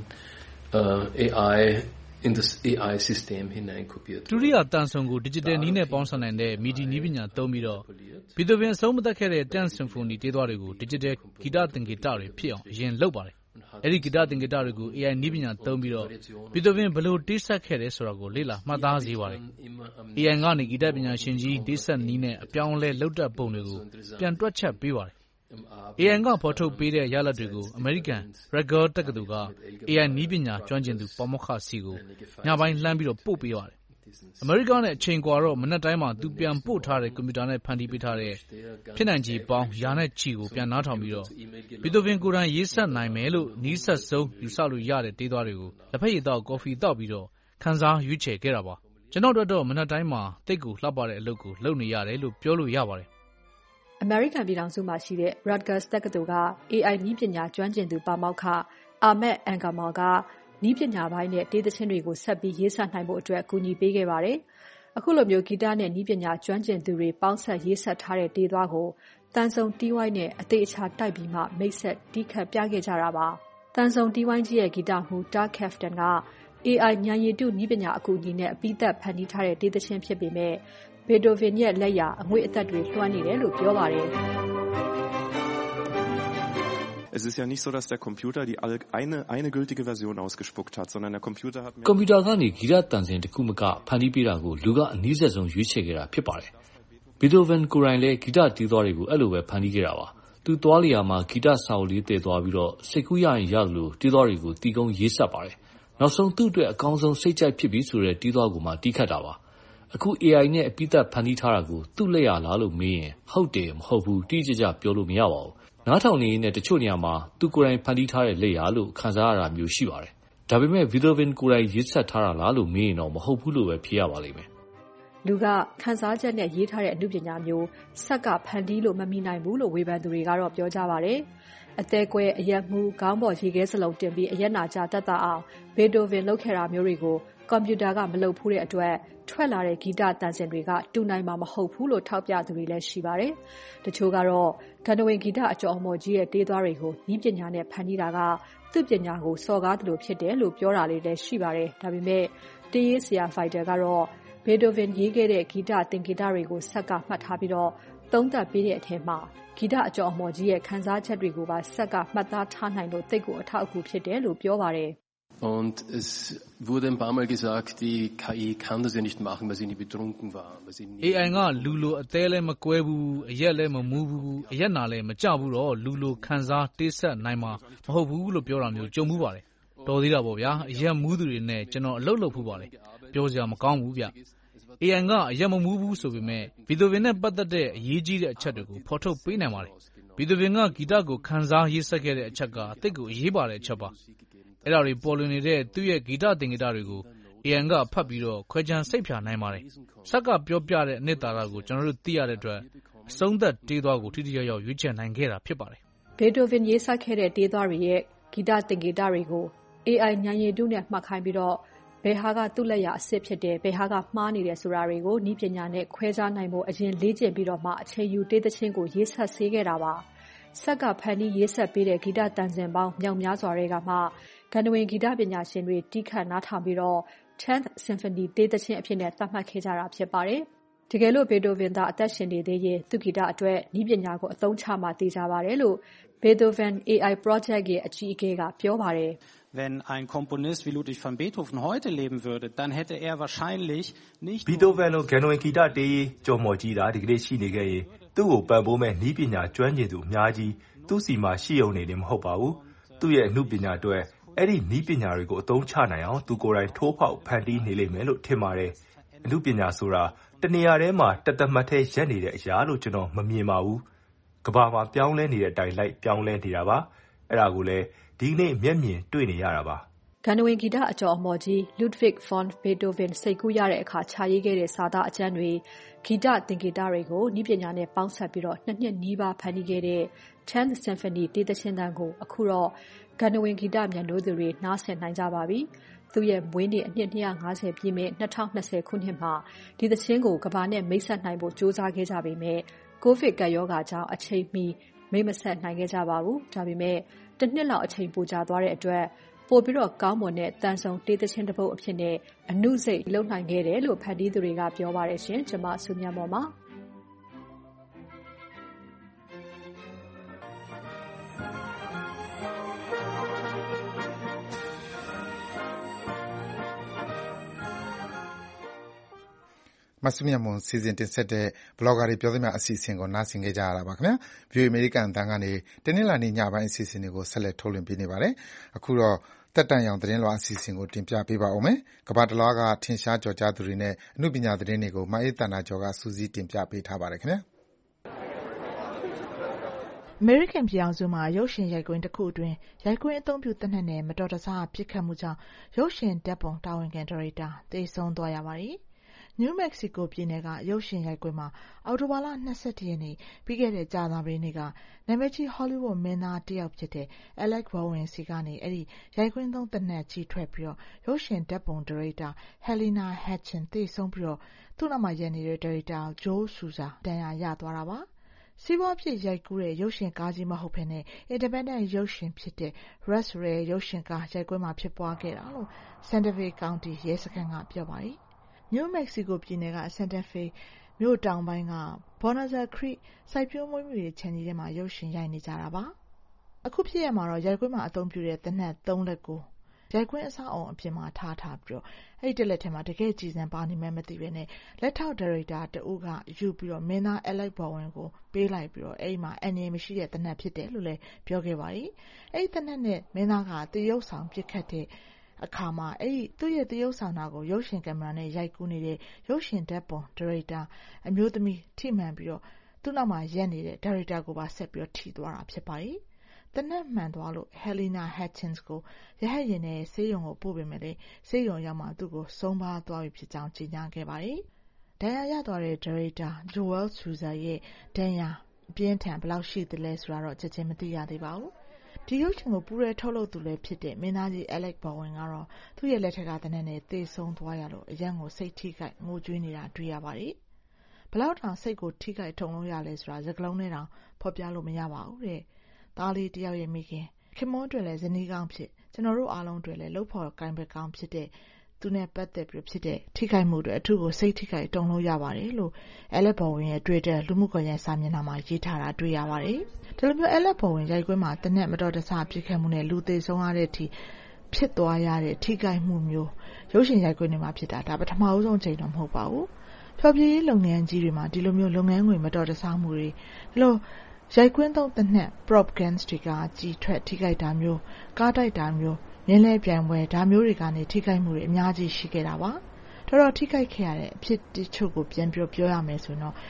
in das AI-System hineinkopiert. ဒုတိယတန်ဆုံကို digital နည်းနဲ့ပေါင်းစပ်နိုင်တဲ့ MIDI နည်းပညာသုံးပြီးဘီတိုဗန်အဆုံးမသတ်ခဲ့တဲ့ 10th Symphony တေးသွားတွေကို digital ဂီတသင်္ကေတတွေဖြစ်အောင်အရင်လုပ်ပါတယ်။အဲဒီဂီတသင်္ကေတတွေကို AI နည်းပညာသုံးပြီးဘီတိုဗန်ဘယ်လိုတေးဆက်ခဲ့တယ်ဆိုတာကိုလေ့လာမှတ်သားစေပါတယ်။ AI ကနေဂီတပညာရှင်ကြီးတေးဆက်နည်းနဲ့အပြောင်းအလဲလုပ်တတ်ပုံတွေကိုပြန်တွက်ချက်ပေးပါတယ်။ AI ကဖော်ထုတ်ပေးတဲ့ရလဒ်တွေကိုအမေရိကန် Rutgers တက္ကသိုလ်က AI နည်းပညာကျွမ်းကျင်သူပါမောက္ခဆီကိုညပိုင်းလှမ်းပြီးပို့ပေးပါတယ်။အမေရိကနဲ့အချိန်ကွာတော့မနက်တိုင်းမှာသူပြန်ပို့ထားတဲ့ကွန်ပျူတာနဲ့ဖန်တီးပေးထားတဲ့ဖြစ်နိုင်ခြေပေါင်းရာနဲ့ချီကိုပြန်နားထောင်ပြီးဘီတိုဗန်ကိုယ်တိုင်ရေးစပ်နိုင်မယ်လို့နီးစပ်ဆုံးယူဆလို့ရတဲ့တေးသွားတွေကိုလက်ဖက်ရည်သောက်ကော်ဖီသောက်ပြီးခန်းစားရွေးချယ်ခဲ့တာပါ။ကျွန်တော်တို့တော့မနက်တိုင်းမှာတိတ်ကိုလှပတဲ့အလုပ်ကိုလုပ်နေရတယ်လို့ပြောလို့ရပါတယ်။အမေရိကန်ပြည်ထောင်စုမှာရှိတဲ့ Rutgers တက္ကသိုလ်က AI နည်းပညာကျွမ်းကျင်သူပါမောက္ခ Ahmed Angarmal ကနည်းပညာပိုင်းနဲ့တေးသချင်းတွေကိုဆက်ပြီးရေးစပ်နိုင်ဖို့အတွက်ကူညီပေးခဲ့ပါတယ်။အခုလိုမျိုးဂီတနဲ့နည်းပညာကျွမ်းကျင်သူတွေပေါင်းစပ်ရေးစပ်ထားတဲ့တေးသွားကိုတန်ဆုံတီးဝိုင်းနဲ့အသေးအချာတိုက်ပြီးမှမိတ်ဆက်တီးခတ်ပြခဲ့ကြတာပါ။တန်ဆုံတီးဝိုင်းကြီးရဲ့ဂီတမှူး Doug Kefton က AI ဉာဏ်ရည်တုနည်းပညာအကူအညီနဲ့အပြီးသတ်ဖန်တီးထားတဲ့တေးသချင်းဖြစ်ပေမဲ့ဘေတိုဗန်ရဲ့လက်ရာအငွေ့အသက်တွေလွှမ်းနေတယ်လို့ပြောပါတယ်။ Es ist ja nicht so, dass der Computer eine gültige Version ausgespuckt hat, sondern der Computer hat ကွန်ပျူတာကနေဂီတတန်ဆင်တစ်ခုမကဖန်တီးပေးတာကိုလူကအနည်းဆက်ဆုံးရွေးချယ်ခဲ့တာဖြစ်ပါတယ်။ဘီတိုဗန်ကိုယ်တိုင်လည်းဂီတတီးသွားတွေကိုအဲ့လိုပဲဖန်တီးခဲ့တာပါ။သူသွားလျာမှာဂီတစာအုပ်လေးတည်သွားပြီးစိတ်ကူးရရင်ရတယ်လို့တီးသွားတွေကိုတီးကုန်းရေးဆက်ပါတယ်။နောက်ဆုံးသူ့အတွက်အကောင်းဆုံးစိတ်ကြိုက်ဖြစ်ပြီးဆိုတဲ့တီးသွားကိုမှတီးခတ်တာပါ။အခု AI နဲ့အပိသက်ဖန်တီးထားတာကိုသူ့လက်ရလားလို့မေးရင်ဟုတ်တယ်မဟုတ်ဘူးတိကျကျပြောလို့မရပါဘူး။နားထောင်နေရင်တချို့နေရာမှာသူကိုယ်တိုင်ဖန်တီးထားတဲ့လက်ရလို့ခံစားရတာမျိုးရှိပါတယ်။ဒါပေမဲ့ဗီတိုဗန်ကိုယ်တိုင်ရေးဆက်ထားတာလားလို့မေးရင်တော့မဟုတ်ဘူးလို့ပဲဖြေရပါလိမ့်မယ်။လူကခန်းစားချက်နဲ့ရေးထားတဲ့အမှုပညာမျိုးဆက်ကဖန်တီးလို့မမိနိုင်ဘူးလို့ဝေဖန်သူတွေကတော့ပြောကြပါတယ်။အသေးကွဲအရက်မှုခေါင်းပေါ်ရေခဲစလုံးတင်ပြီးအရက်နာကြတတ်တာအောင်ဘေတိုဗန်လုပ်ခဲ့တာမျိုးတွေကိုကွန်ပျူတာကမလုပ်ဘူးတဲ့အတွက်ထွက်လာတဲ့ဂီတတန်ဆင်တွေကတူနိုင်မှာမဟုတ်ဘူးလို့ထောက်ပြသူတွေလည်းရှိပါတယ်။တချို့ကတော့ဂန္ဓဝင်ဂီတအကျော်အမော်ကြီးရဲ့တေးသွားတွေကိုနည်းပညာနဲ့ဖန်တီးတာကသူ့ပညာကိုစော်ကားသလိုဖြစ်တယ်လို့ပြောတာလေးလည်းရှိပါတယ်။ဒါပေမဲ့တေးရေးဆရာ Vital ကတော့ဘေတိုဗန်ရေးခဲ့တဲ့ဂီတသင်္ကေတတွေကိုဆက်ကမှတ်ထားပြီးသုံးသပ်ပေးတဲ့အထက်မှာဂီတအကျော်အမော်ကြီးရဲ့ခံစားချက်တွေကိုပါဆက်ကမှတ်သားထားနိုင်လို့သိပ်ကိုအထောက်အကူဖြစ်တယ်လို့ပြောပါတယ်။ Und es wurde ein paar Mal gesagt, die KI kann das ja nicht machen, weil sie nie betrunken war. AI ကလူလိုအသေးလည်းမကွဲဘူးအရက်လည်းမမူးဘူးအရက်နာလည်းမကြဘူးတော့လူလိုခံစားတေးဆက်နိုင်မှာမဟုတ်ဘူးလို့ပြောတာမျိုးကြုံမှုပါတယ်။တော်သေးတာပေါ့ဗျာအရက်မူးသူတွေနဲ့ကျွန်တော်အလုပ်လုပ်ဖူးပါတယ်။ပြောစရာမကောင်းဘူးဗျ။ AI ကအရက်မမူးဘူးဆိုပေမဲ့ဗီတိုဗန်နဲ့ပတ်သက်တဲ့အရေးကြီးတဲ့အချက်တွေကိုဖော်ထုတ်ပေးနိုင်ပါတယ်။ဗီတိုဗန်ကဂီတကိုခံစားရေးဆက်ခဲ့တဲ့အချက်ကအသိကိုအရေးပါတဲ့အချက်ပါ။အဲ့ဒါတွေပေါ်လွင်နေတဲ့သူ့ရဲ့ဂီတသင်္ကေတတွေကို AI ကဖတ်ပြီးခွဲခြမ်းစိတ်ဖြာနိုင်ပါတယ်။ဆက်ကပြောပြတဲ့အနှစ်သာရကိုကျွန်တော်တို့သိရတဲ့အတွက်အဆုံးသက်တေးသွားကိုထိထိရောက်ရောက်ရွေးချယ်နိုင်ခဲ့တာဖြစ်ပါတယ်။ဘေတိုဗင်ရေးစပ်ခဲ့တဲ့တေးသွားတွေရဲ့ဂီတသင်္ကေတတွေကို AI ဉာဏ်ရည်တုနဲ့မှတ်ခိုင်းပြီးဘယ်ဟာကသူ့လက်ရာအစစ်ဖြစ်တယ်ဘယ်ဟာကမှားနေတယ်ဆိုတာတွေကိုနည်းပညာနဲ့ခွဲခြားနိုင်ဖို့အရင်လေ့ကျင့်ပြီးမှအချိန်ယူတေးသချင်းကိုရေးဆက်စေခဲ့တာပါ။ဆက်ကဖန်တီးရေးဆက်ပေးတဲ့ဂီတတန်ဆင်ပေါင်းမြောက်များစွာတွေကမှဂန္ဓဝင်ဂီတပညာရှင်တွေတီးခတ်နားထောင်ပြီး 10th Symphony တေးသချင်းအဖြစ်နဲ့သတ်မှတ်ခဲ့ကြတာဖြစ်ပါတယ်။တကယ်လို့ဘေတိုဗင်သာအသက်ရှင်နေသေးရင်သူ့ဂီတအတွက်နည်းပညာကိုအသုံးချမှသိကြပါတယ်လို့ Beethoven AI Project ရဲ့အကြီးအကဲကပြောပါတယ်။ Wenn ein Komponist wie Ludwig van Beethoven heute leben würde, dann hätte er wahrscheinlich nicht Beethoven လိုဂန္ဓဝင်ဂီတတေးကြော်မော်ကြီးတာဒီကနေ့ရှိနေခဲ့ရင်သူ့ကိုပံ့ပိုးမဲ့နည်းပညာကျွမ်းကျင်သူအများကြီးသူ့စီမှာရှိုံနေမဟုတ်ပါဘူး။သူ့ရဲ့အမှုပညာအတွက်အဲ့ဒီနည်းပညာတွေကိုအသုံးချနိုင်အောင်သူကိုယ်တိုင်ထိုးဖောက်ဖန်တီးနေလိမ့်မယ်လို့ထင်ပါတယ်။အမှုပညာဆိုတာတနေရာထဲမှာတသက်မှတ်ထဲရက်နေတဲ့အရာလို့ကျွန်တော်မမြင်ပါဘူး။ကမ္ဘာမှာပြောင်းလဲနေတဲ့အတိုင်းလိုက်ပြောင်းလဲနေတာပါ။အဲ့ဒါကိုလည်းဒီနေ့မျက်မြင်တွေ့နေရတာပါဂန္ဓဝင်ဂီတအကျော်အမော်ကြီး Ludwig von Beethoven စိတ်ကူးရတဲ့အခါခြာရေးခဲ့တဲ့စာသားအကျမ်းတွေဂီတသင်္ကေတတွေကိုနည်းပညာနဲ့ပေါင်းစပ်ပြီး2 နှစ်နီးပါးဖန်တီးခဲ့တဲ့ 10th Symphony တေးသချင်းတန်းကိုအခုတော့ဂန္ဓဝင်ဂီတမြန်လို့သူတွေနားဆင်နိုင်ကြပါပြီ။သူ့ရဲ့မွေးနေ့အနှစ်250ပြည့်မဲ့2020ခုနှစ်မှာဒီသချင်းကိုကမ္ဘာနဲ့မိတ်ဆက်နိုင်ဖို့ကြိုးစားခဲ့ကြပေမဲ့ကိုဗစ်ကပ်ရောဂါကြောင့်အချိန်မီမိတ်မဆက်နိုင်ခဲ့ကြပါဘူး။ဒါပေမဲ့တစ်နှစ်လောက်အချိန်ပိုကြာသွားတဲ့အတွက်ပိုပြီးကောင်းမွန်တဲ့တန်ဆုံတေးသချင်းတစ်ပုဒ်အဖြစ်နဲ့အနုစိတ်လုံနိုင်ခဲ့တယ်လို့ဖန်တီးသူတွေကပြောပါတယ်ရှင်ကျွန်မဆုမြတ်မော်ပါမဆုမြတ်မွန်စီစဉ်တင်ဆက်တဲ့ Blogger တွေပြောသမျှအစီအစဉ်ကိုနားဆင်ကြရတာပါခင်ဗျာ။ VOA American အသံကနေတနင်္လာနေ့ညပိုင်းအစီအစဉ်တွေကိုဆက်လက်ထုတ်လွှင့်ပေးနေပါတယ်။အခုတော့တက်တန်ရောင်သတင်းလွှာအစီအစဉ်ကိုတင်ပြပေးပါဦးမယ်။ကမ္ဘာတလွှားကထင်ရှားကျော်ကြားသူတွေနဲ့အမှုပညာသတင်းတွေကိုမအေးသန္တာကျော်ကစူးစီးတင်ပြပေးထားပါတယ်ခင်ဗျာ။အမေရိကန်ပြည်အောင်စုမှာရုပ်ရှင်ရိုက်ကွင်းတစ်ခုအတွင်းရိုက်ကွင်းအသုံးပြုသေနတ်နဲ့မတော်တဆပစ်ခတ်မှုကြောင့်ရုပ်ရှင်ဓာတ်ပုံတာဝန်ခံဒါရိုက်တာသေဆုံးသွားရပါတယ်။ New Mexico ပြည်နယ်ကရုပ်ရှင်ရိုက်ကွင်းမှာအောက်တိုဘာလ21ရက်နေ့ပြီးခဲ့တဲ့ကြာသပတေးနေ့ကနာမည်ကြီး Hollywood မင်းသားတစ်ယောက်ဖြစ်တဲ့ Alec Baldwin ဆီကနေအဲ့ဒီရိုက်ကွင်းသုံးသေနတ်ကြီးထွက်ပြီးရုပ်ရှင်ဓာတ်ပုံဒါရိုက်တာ Halyna Hutchins သေဆုံးပြီးသူ့နောက်မှာရပ်နေတဲ့ဒါရိုက်တာ Joe Souza ဒဏ်ရာရသွားတာပါ။စီးပွားဖြစ်ရိုက်ကူးတဲ့ရုပ်ရှင်ကားကြီးမဟုတ်ဘဲနဲ့ Independent ရုပ်ရှင်ဖြစ်တဲ့ Red ဆိုတဲ့ရုပ်ရှင်ကားရိုက်ကွင်းမှာဖြစ်ပွားခဲ့တာလို့ Santa Fe County ရဲစခန်းကပြောပါတယ်။ New Mexico ပြည်နယ်က Santa Fe မြို့တောင်ပိုင်းက Bonanza Creek စိုက်ပျိုးမွေးမြူရေးခြံကြီးထဲမှာရုပ်ရှင်ရိုက်နေကြတာပါ။အခုဖြစ်ရမှာတော့ရိုက်ကွင်းမှာအသုံးပြုတဲ့သေနတ်3လက်ကိုရိုက်ကွင်းအဆောက်အုံအပြင်မှာထားပြီးအဲ့ဒီလက်ထဲမှာတကယ်ကြည်စံပါနေမှမသိဘဲနဲ့လက်ထောက်ဒါရိုက်တာတဦးကယူပြီးမင်းသား Alec Baldwin ကိုပေးလိုက်ပြီးအဲ့မှာအန်ရမရှိတဲ့သေနတ်ဖြစ်တယ်လို့လည်းပြောခဲ့ပါတယ်။အဲ့ဒီသေနတ်နဲ့မင်းသားကတရုပ်ဆောင်ပစ်ခတ်တဲ့အခါမှာအဲ့ဒီသူ့ရဲ့တရုပ်ဆောင်တာကိုရုပ်ရှင်ကင်မရာနဲ့ရိုက်ကူးနေတဲ့ရုပ်ရှင်ဓာတ်ပုံဒါရိုက်တာအမျိုးသမီးထိမှန်ပြီးသူ့နောက်မှာရပ်နေတဲ့ဒါရိုက်တာကိုပါဆက်ပြီးထိသွားတာဖြစ်ပါတယ်။သေနတ်မှန်သွားလို့ Halyna Hutchins ကိုရဟတ်ယာဉ်နဲ့ဆေးရုံကိုပို့ပေးမယ်လေဆေးရုံရောက်မှသူ့ကိုဆုံးပါသွားပြီဖြစ်ကြောင်းကြေညာခဲ့ပါတယ်။ဒဏ်ရာရသွားတဲ့ဒါရိုက်တာ Joel Souza ရဲ့ဒဏ်ရာအပြင်းထန်ဘယ်လောက်ရှိသလဲဆိုတာတော့ချက်ချင်းမသိရသေးပါဘူး။ဒီရုပ်ရှင်ကိုပူရဲထုတ်လုပ်သူလည်းဖြစ်တဲ့မင်းသားကြီး Alec Baldwin ကတော့သူ့ရဲ့လက်ထက်ကသေနတ်နဲ့သေဆုံးသွားရလို့အရန်ကိုစိတ်ထိခိုက်ငိုကြွေးနေတာတွေ့ရပါတယ်။ဘလောက်တောင်စိတ်ကိုထိခိုက်ထုံလုံးရလဲဆိုတာစကားလုံးနဲ့တောင်ဖော်ပြလို့မရပါဘူးတဲ့။သားလေးတယောက်ရဲ့မိခင်ခင်မွန်းတွေလည်းဇနီးကောင်းဖြစ်ကျွန်တော်တို့အားလုံးတွေလည်းလှုပ်ဖော်ကိုင်ဘက်ကောင်းဖြစ်တဲ့သူနဲ့ပတ်သက်ပြီးဖြစ်တဲ့ထိခိုက်မှုတွေအထူးကိုစိတ်ထိခိုက်တုံလို့ရပါတယ်လို့ Alec Baldwin ရဲ့ Twitter လူမှုကွန်ရက်စာမျက်နှာမှာရေးထားတာတွေ့ရပါတယ်။ဒီလိုမျိုး Alec Baldwin ရိုက်ကွင်းမှာတနက်မတော်တဆပြစ်ခတ်မှုနဲ့လူသေဆုံးရတဲ့အထိဖြစ်သွားရတဲ့ထိခိုက်မှုမျိုးရုပ်ရှင်ရိုက်ကွင်းတွေမှာဖြစ်တာဒါပထမဦးဆုံးချိန်တော့မဟုတ်ပါဘူး။ဖျော်ဖြေရေးလုပ်ငန်းကြီးတွေမှာဒီလိုမျိုးလုပ်ငန်းငွေမတော်တဆမှုတွေဒီလိုရိုက်ကွင်းသုံးတနက် prop guns တွေကကြီးထွက်ထိခိုက်တာမျိုးကားတိုက်တာမျိုးမြင်းလဲပြိုင်ပွဲဒါမျိုးတွေကနေထိခိုက်မှုတွေအများကြီးရှိခဲ့တာပါတော်တော်ထိခိုက်ခဲ့ရတဲ့အဖြစ်တချို့ကိုပြန်ပြောရမယ်ဆိုတော့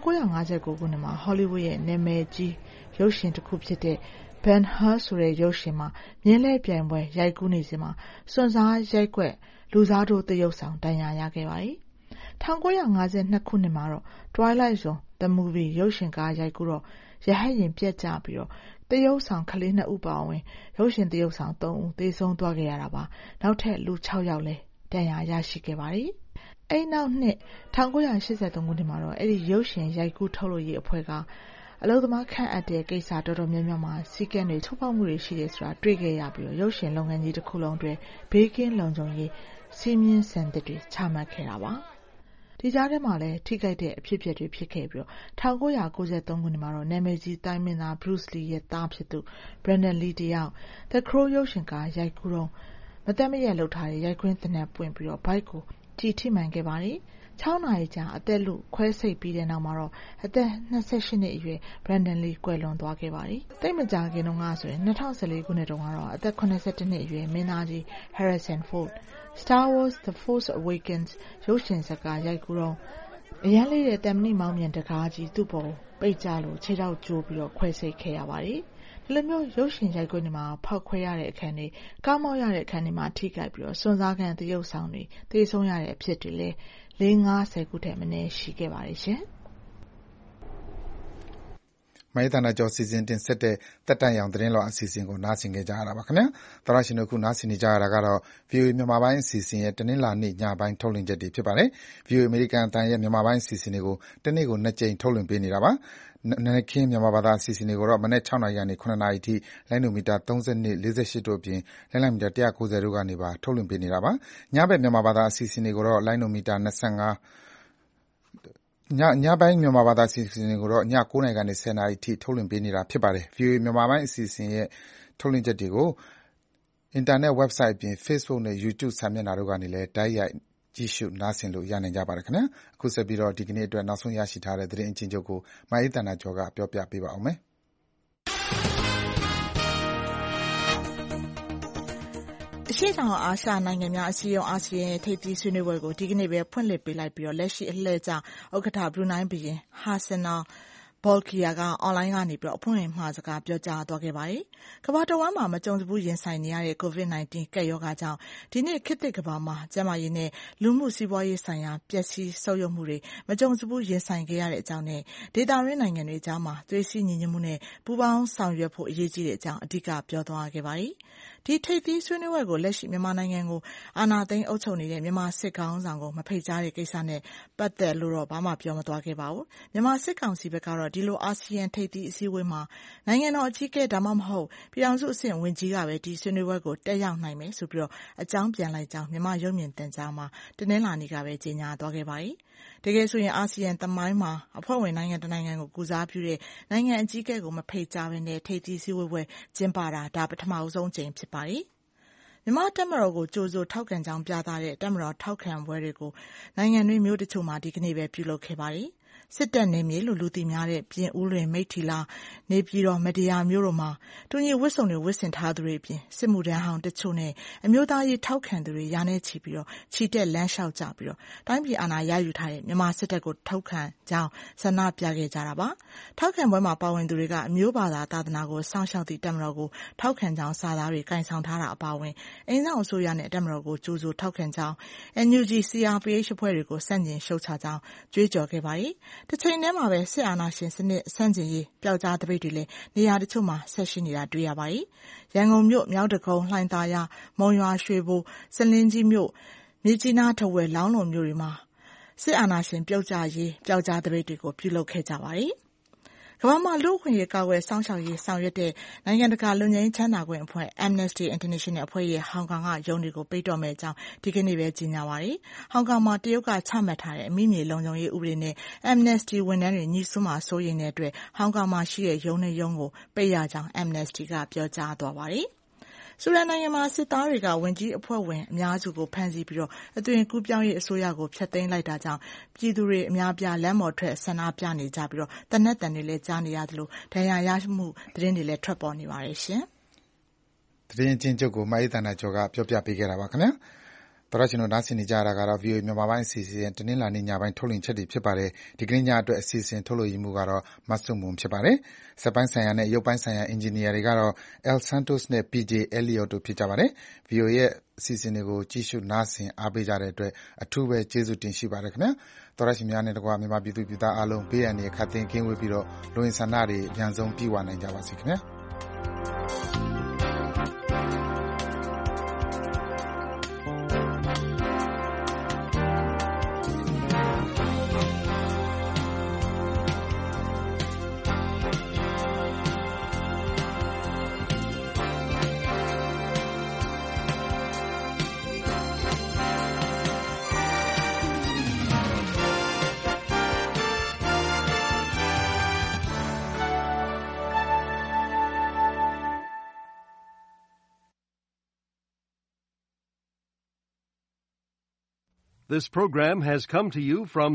1959ခုနှစ်မှာ Hollywood ရဲ့နာမည်ကြီးရုပ်ရှင်တစ်ခုဖြစ်တဲ့ Ben-Hur ဆိုတဲ့ရုပ်ရှင်မှာမြင်းလဲပြိုင်ပွဲရိုက်ကူးနေစဉ်မှာစွန့်စားရိုက်ကွက်လူစားတို့တရုပ်ဆောင်ဒဏ်ရာရခဲ့ပါတယ်1952ခုနှစ်မှာတော့ Twilight Zone the movie ရုပ်ရှင်ကားရိုက်ကူးတော့ရဟတ်ယာဉ်ပြက်ကျပြီးသရုပ်ဆောင်ကလေး2ဦးပါဝင်ရုပ်ရှင်သရုပ်ဆောင်3ဦးသေဆုံးသွားခဲ့ရတာပါနောက်ထပ်လူ6ယောက်လည်းဒဏ်ရာရရှိခဲ့ပါတယ်အဲ့နောက်နှစ်1983ခုနှစ်မှာတော့အဲ့ဒီရုပ်ရှင်ရိုက်ကူးထုတ်လုပ်ရေးအဖွဲ့ကအလုပ်သမားခန့်အပ်တဲ့ကိစ္စတော်တော်များများမှာစီကံတွေထုတ်ဖောက်မှုတွေရှိတယ်ဆိုတာတွေ့ခဲ့ရပြီးတော့ရုပ်ရှင်လုပ်ငန်းကြီးတစ်ခုလုံးအတွက်ဘေးကင်းလုံခြုံရေးစီမင်းစံသစ်တွေချမှတ်ခဲ့တာပါဒီကြားထဲမှာလည်းထိခိုက်တဲ့အဖြစ်အပျက်တွေဖြစ်ခဲ့ပြီးတော့1993ခုနှစ်မှာတော့နာမည်ကြီးတိုင်းမင်းသား Bruce Lee ရဲ့သားဖြစ်သူ Brandon Lee တယောက် The Crow ရုပ်ရှင်ကားရိုက်ကူးတော့မသက်မရက်လုပ်ထားတဲ့ရိုက်ခွင်းသနက်ပွင့်ပြီးတော့ဘိုက်ကိုထိမှန်ခဲ့ပါတယ်6နာရီကြာအသက်လူခွဲစိတ်ပြီးတဲ့နောက်မှာတော့အသက်28နှစ်အရွယ် Brandon Lee ကွယ်လွန်သွားခဲ့ပါတယ်။တိတ်မကြာခင်တုန်းကဆိုရင်2014ခုနှစ်တုန်းကတော့အသက်82နှစ်အရွယ်မင်းသားကြီး Harrison Ford Star Wars The Force Awakens ရုပ်ရှင်ဇာတ်ကားရိုက်ကူးတော့အရန်လေးတဲ့တမ်မဏိမောင်းမြန်တကားကြီးသူ့ပေါ်ပိတ်ကြလို့ခြေထောက်ကျိုးပြီးတော့ခွဲစိတ်ခဲ့ရပါတယ်။ဒီလိုမျိုးရုပ်ရှင်ရိုက်ခွင်းတွေမှာဖောက်ခွဲရတဲ့အခန်းတွေကားမောက်ရတဲ့အခန်းတွေမှာထိခိုက်ပြီးတော့စွန့်စားခံသရုပ်ဆောင်တွေသေဆုံးရတဲ့အဖြစ်တွေလည်း50ခုထက်မနည်းရှိခဲ့ပါတယ်ရှင်။မိုင်းတနာကျော်စီစဉ်တင်ဆက်တဲ့တက်တန့်ရောင်သတင်းလောအစီအစဉ်ကိုနားဆင်ကြကြရတာပါခင်ဗျာ။သောရရှင်တို့ခုနားဆင်နေကြရတာကတော့ VOA မြန်မာပိုင်းအစီအစဉ်ရဲ့တနင်္လာနေ့ညပိုင်းထုတ်လွှင့်ချက်တွေဖြစ်ပါတယ်။ VOA အမေရိကန်အသံရဲ့မြန်မာပိုင်းအစီအစဉ်တွေကိုတနေ့ကို2ကြိမ်ထုတ်လွှင့်ပေးနေတာပါ။နနခင်းမြန်မာဘာသာအစီအစဉ်တွေကိုတော့မနေ့6နာရီကနေ9နာရီထိလိုင်းနိုမီတာ32 48တို့အပြင်လိုင်းနိုမီတာ190တို့ကနေပါထုတ်လွှင့်ပေးနေတာပါ။ညဘက်မြန်မာဘာသာအစီအစဉ်တွေကိုတော့လိုင်းနိုမီတာ25ညပိုင်းမြန်မာဘာသာအစီအစဉ်တွေကိုတော့ည9နာရီကနေ10နာရီထိထုတ်လွှင့်ပေးနေတာဖြစ်ပါတယ်။ VOA မြန်မာပိုင်းအစီအစဉ်ရဲ့ထုတ်လွှင့်ချက်တွေကိုအင်တာနက် website အပြင် Facebook နဲ့ YouTube စာမျက်နှာတို့ကနေလည်းတိုက်ရိုက်ကြည့်ရှုနားဆင်လို့ရနိုင်ကြပါတယ်ခင်ဗျာ။အခုဆက်ပြီးတော့ဒီကနေ့အတွက်နောက်ဆုံးရရှိထားတဲ့သတင်းအချင်းချုပ်ကိုမိုင်းတန်နာကျော်ကပြောပြပေးပါအောင်မယ်။အရှေ့တောင်အာရှနိုင်ငံများအစည်းအရုံးအာဆီယံရဲ့ထိပ်သီးဆွေးနွေးပွဲကိုဒီကနေ့ပဲဖွင့်လှစ်ပေးလိုက်ပြီးတော့လက်ရှိအလှည့်ကျဥက္ကဋ္ဌဘရူနိုင်းဘုရင် Hassanal Bolkiah ကအွန်လိုင်းကနေပြီးတော့အဖွင့်မှာစကားပြောကြားသွားခဲ့ပါတယ်။ကမ္ဘာတဝန်းမှာမကြုံစဖူးရင်ဆိုင်နေရတဲ့ COVID-19 ကပ်ရောဂါကြောင့်ဒီနေ့ခေတ်သစ်ကမ္ဘာမှာကျန်းမာရေးနဲ့လူမှုစီးပွားရေးဆိုင်ရာပျက်စီးဆုတ်ယုတ်မှုတွေမကြုံစဖူးရင်ဆိုင်ခဲ့ရတဲ့အကြောင်းနဲ့ဒေသတွင်းနိုင်ငံတွေကြားမှာသွေးစည်းညီညွတ်မှုနဲ့ပူးပေါင်းဆောင်ရွက်ဖို့အရေးကြီးတဲ့အကြောင်းအဓိကပြောသွားခဲ့ပါတယ်။ဒီထိပ်သီးဆွေးနွေးပွဲကိုလက်ရှိမြန်မာနိုင်ငံကိုအာဏာသိမ်းအုပ်ချုပ်နေတဲ့မြန်မာစစ်ကောင်ဆောင်ကိုမဖိတ်ကြားတဲ့ကိစ္စနဲ့ပတ်သက်လို့တော့ဘာမှပြောမသွားခဲ့ပါဘူး။မြန်မာစစ်ကောင်စီဘက်ကတော့ဒီလိုအာဆီယံထိပ်သီးအစည်းအဝေးမှာနိုင်ငံတော်အကြီးအကဲဒါမှမဟုတ်ပြည်ထောင်စုအဆင့်ဝန်ကြီးကပဲဒီဆွေးနွေးပွဲကိုတက်ရောက်နိုင်မယ်ဆိုပြီးတော့အကြောင်းပြန်လိုက်ကြောင်းမြန်မာရုပ်မြင်သံကြားမှာတနင်္လာနေ့ကပဲကြေညာသွားခဲ့ပါတယ်။တကယ်ဆိုရင်အာဆီယံသမိုင်းမှာအဖွဲ့ဝင်နိုင်ငံတစ်နိုင်ငံကိုကူစားပြုတဲ့နိုင်ငံအကြီးအကဲကိုမဖိတ်ကြားဘဲနဲ့ထိပ်သီးစည်းဝေးပွဲကျင်းပတာဒါပထမဆုံးကြိမ်ဖြစ်ပါတယ်။မြန်မာတပ်မတော်ကိုကြိုဆိုထောက်ခံကြောင်းပြသတဲ့တပ်မတော်ထောက်ခံပွဲတွေကိုနိုင်ငံတွင်းမြို့တချို့မှာဒီကနေ့ပဲပြုလုပ်ခဲ့ပါတယ်။စစ်တပ်နယ်မြေလို့လူသိများတဲ့ပြင်ဦးလွင်မိထ္ထီလာနေပြည်တော်မတရားမျိုးတို့မှာတူညီဝတ်စုံတွေဝတ်ဆင်ထားသူတွေအပြင်စစ်မှုထမ်းဟောင်းတချို့နဲ့အမျိုးသားရေးထောက်ခံသူတွေရာနဲ့ချီပြီးတော့ခြိတက်လမ်းလျှောက်ကြပြီးတော့တိုင်းပြည်အာဏာရယူထားတဲ့မြန်မာစစ်တပ်ကိုထောက်ခံကြောင်းဆန္ဒပြခဲ့ကြတာပါထောက်ခံပွဲမှာပါဝင်သူတွေကအမျိုးဘာသာသာသနာကိုစောင့်ရှောက်သည့်တပ်မတော်ကိုထောက်ခံကြောင်းစာသားတွေကင်ဆောင်ထားတာအပါအဝင်အင်းဆောင်အစိုးရနဲ့တပ်မတော်ကိုကြိုးဆိုထောက်ခံကြောင်း NUG CRPH အဖွဲ့တွေကိုစန့်ကျင်ရှုတ်ချကြောင်းကြွေးကြော်ခဲ့ပါတယ်တစ်ချိန်တည်းမှာပဲစစ်အာဏာရှင်စနစ်ဆန့်ကျင်ရေးပျောက်ကြားသပိတ်တွေလည်းနေရာတချို့မှာဆက်ရှိနေတာတွေ့ရပါတယ်။ရန်ကုန်မြို့မြောက်ဒဂုံလှိုင်သာယာမုံရွာရွှေဘိုစလင်းကြီးမြို့မြစ်ကြီးနားထဝယ်လောင်းလုံမြို့တွေမှာစစ်အာဏာရှင်ပျောက်ကြားရေးပျောက်ကြားသပိတ်တွေကိုပြုလုပ်ခဲ့ကြပါတယ်။ကမ္ဘာမှာလူ့အခွင့်အရေးကာကွယ်စောင့်ရှောက်ရေးဆောင်ရွက်တဲ့နိုင်ငံတကာလွတ်ငြိမ်းချမ်းသာခွင့်အဖွဲ့ Amnesty International အဖွဲ့ရဲ့ဟောင်ကောင်ကရုံးတွေကိုပိတ်တော့မယ့်အကြောင်းဒီကနေ့ပဲကြေညာပါတယ်။ဟောင်ကောင်မှာတရုတ်ကချမှတ်ထားတဲ့အမိမြေလုံခြုံရေးဥပဒေနဲ့ Amnesty ဝန်ထမ်းတွေညှိစွန်းမှာစိုးရိမ်တဲ့အတွက်ဟောင်ကောင်မှာရှိတဲ့ရုံးနဲ့ရုံးကိုပိတ်ရကြောင်း Amnesty ကပြောကြားသွားပါတယ်။ဆူဒန်နိုင်ငံမှာစစ်သားတွေကဝန်ကြီးအဖွဲ့ဝင်အများစုကိုဖမ်းဆီးပြီးတော့အသွင်ကူးပြောင်းရေးအစိုးရကိုဖျက်သိမ်းလိုက်တာကြောင့်ပြည်သူတွေအများပြားလမ်းပေါ်ထွက်ဆန္ဒပြနေကြပြီးတော့တနက်တန်တွေလည်းကြားနေရသလိုဒဏ်ရာရမှုသတင်းတွေလည်းထွက်ပေါ်နေပါတယ်ရှင်။သတင်းချင်းချုပ်ကိုမိုင်းတန်နာကျော်ကပြောပြပေးခဲ့တာပါခင်ဗျာ။သောရရှင်တို့နားဆင်နေကြတာကတော့ VOA မြန်မာပိုင်းအစီအစဉ်တနင်္လာနေ့ညပိုင်းထုတ်လွှင့်ချက်တွေဖြစ်ပါတယ်။ဒီကနေ့ညအတွက်အစီအစဉ်ထုတ်လွှင့်မှုကတော့မတ်ဆုမွန်ဖြစ်ပါတယ်။စက်ပိုင်းဆိုင်ရာနဲ့ရုပ်ပိုင်းဆိုင်ရာအင်ဂျင်နီယာတွေကတော့ El Santos နဲ့ PJ Elliot တို့ဖြစ်ကြပါတယ်။ VOA ရဲ့အစီအစဉ်တွေကိုကြည့်ရှုနားဆင်အားပေးကြတဲ့အတွက်အထူးပဲကျေးဇူးတင်ရှိပါတယ်ခင်ဗျာ။သောရရှင်များနဲ့တကွာမြန်မာပြည်သူပြည်သားအားလုံးဘေးအန္တရာယ်ခတ်သိမ်းကင်းဝေးပြီးတော့လူဝင်ဆန္ဒတွေအမြန်ဆုံးပြည့်ဝနိုင်ကြပါစေခင်ဗျာ။ This program has come to you from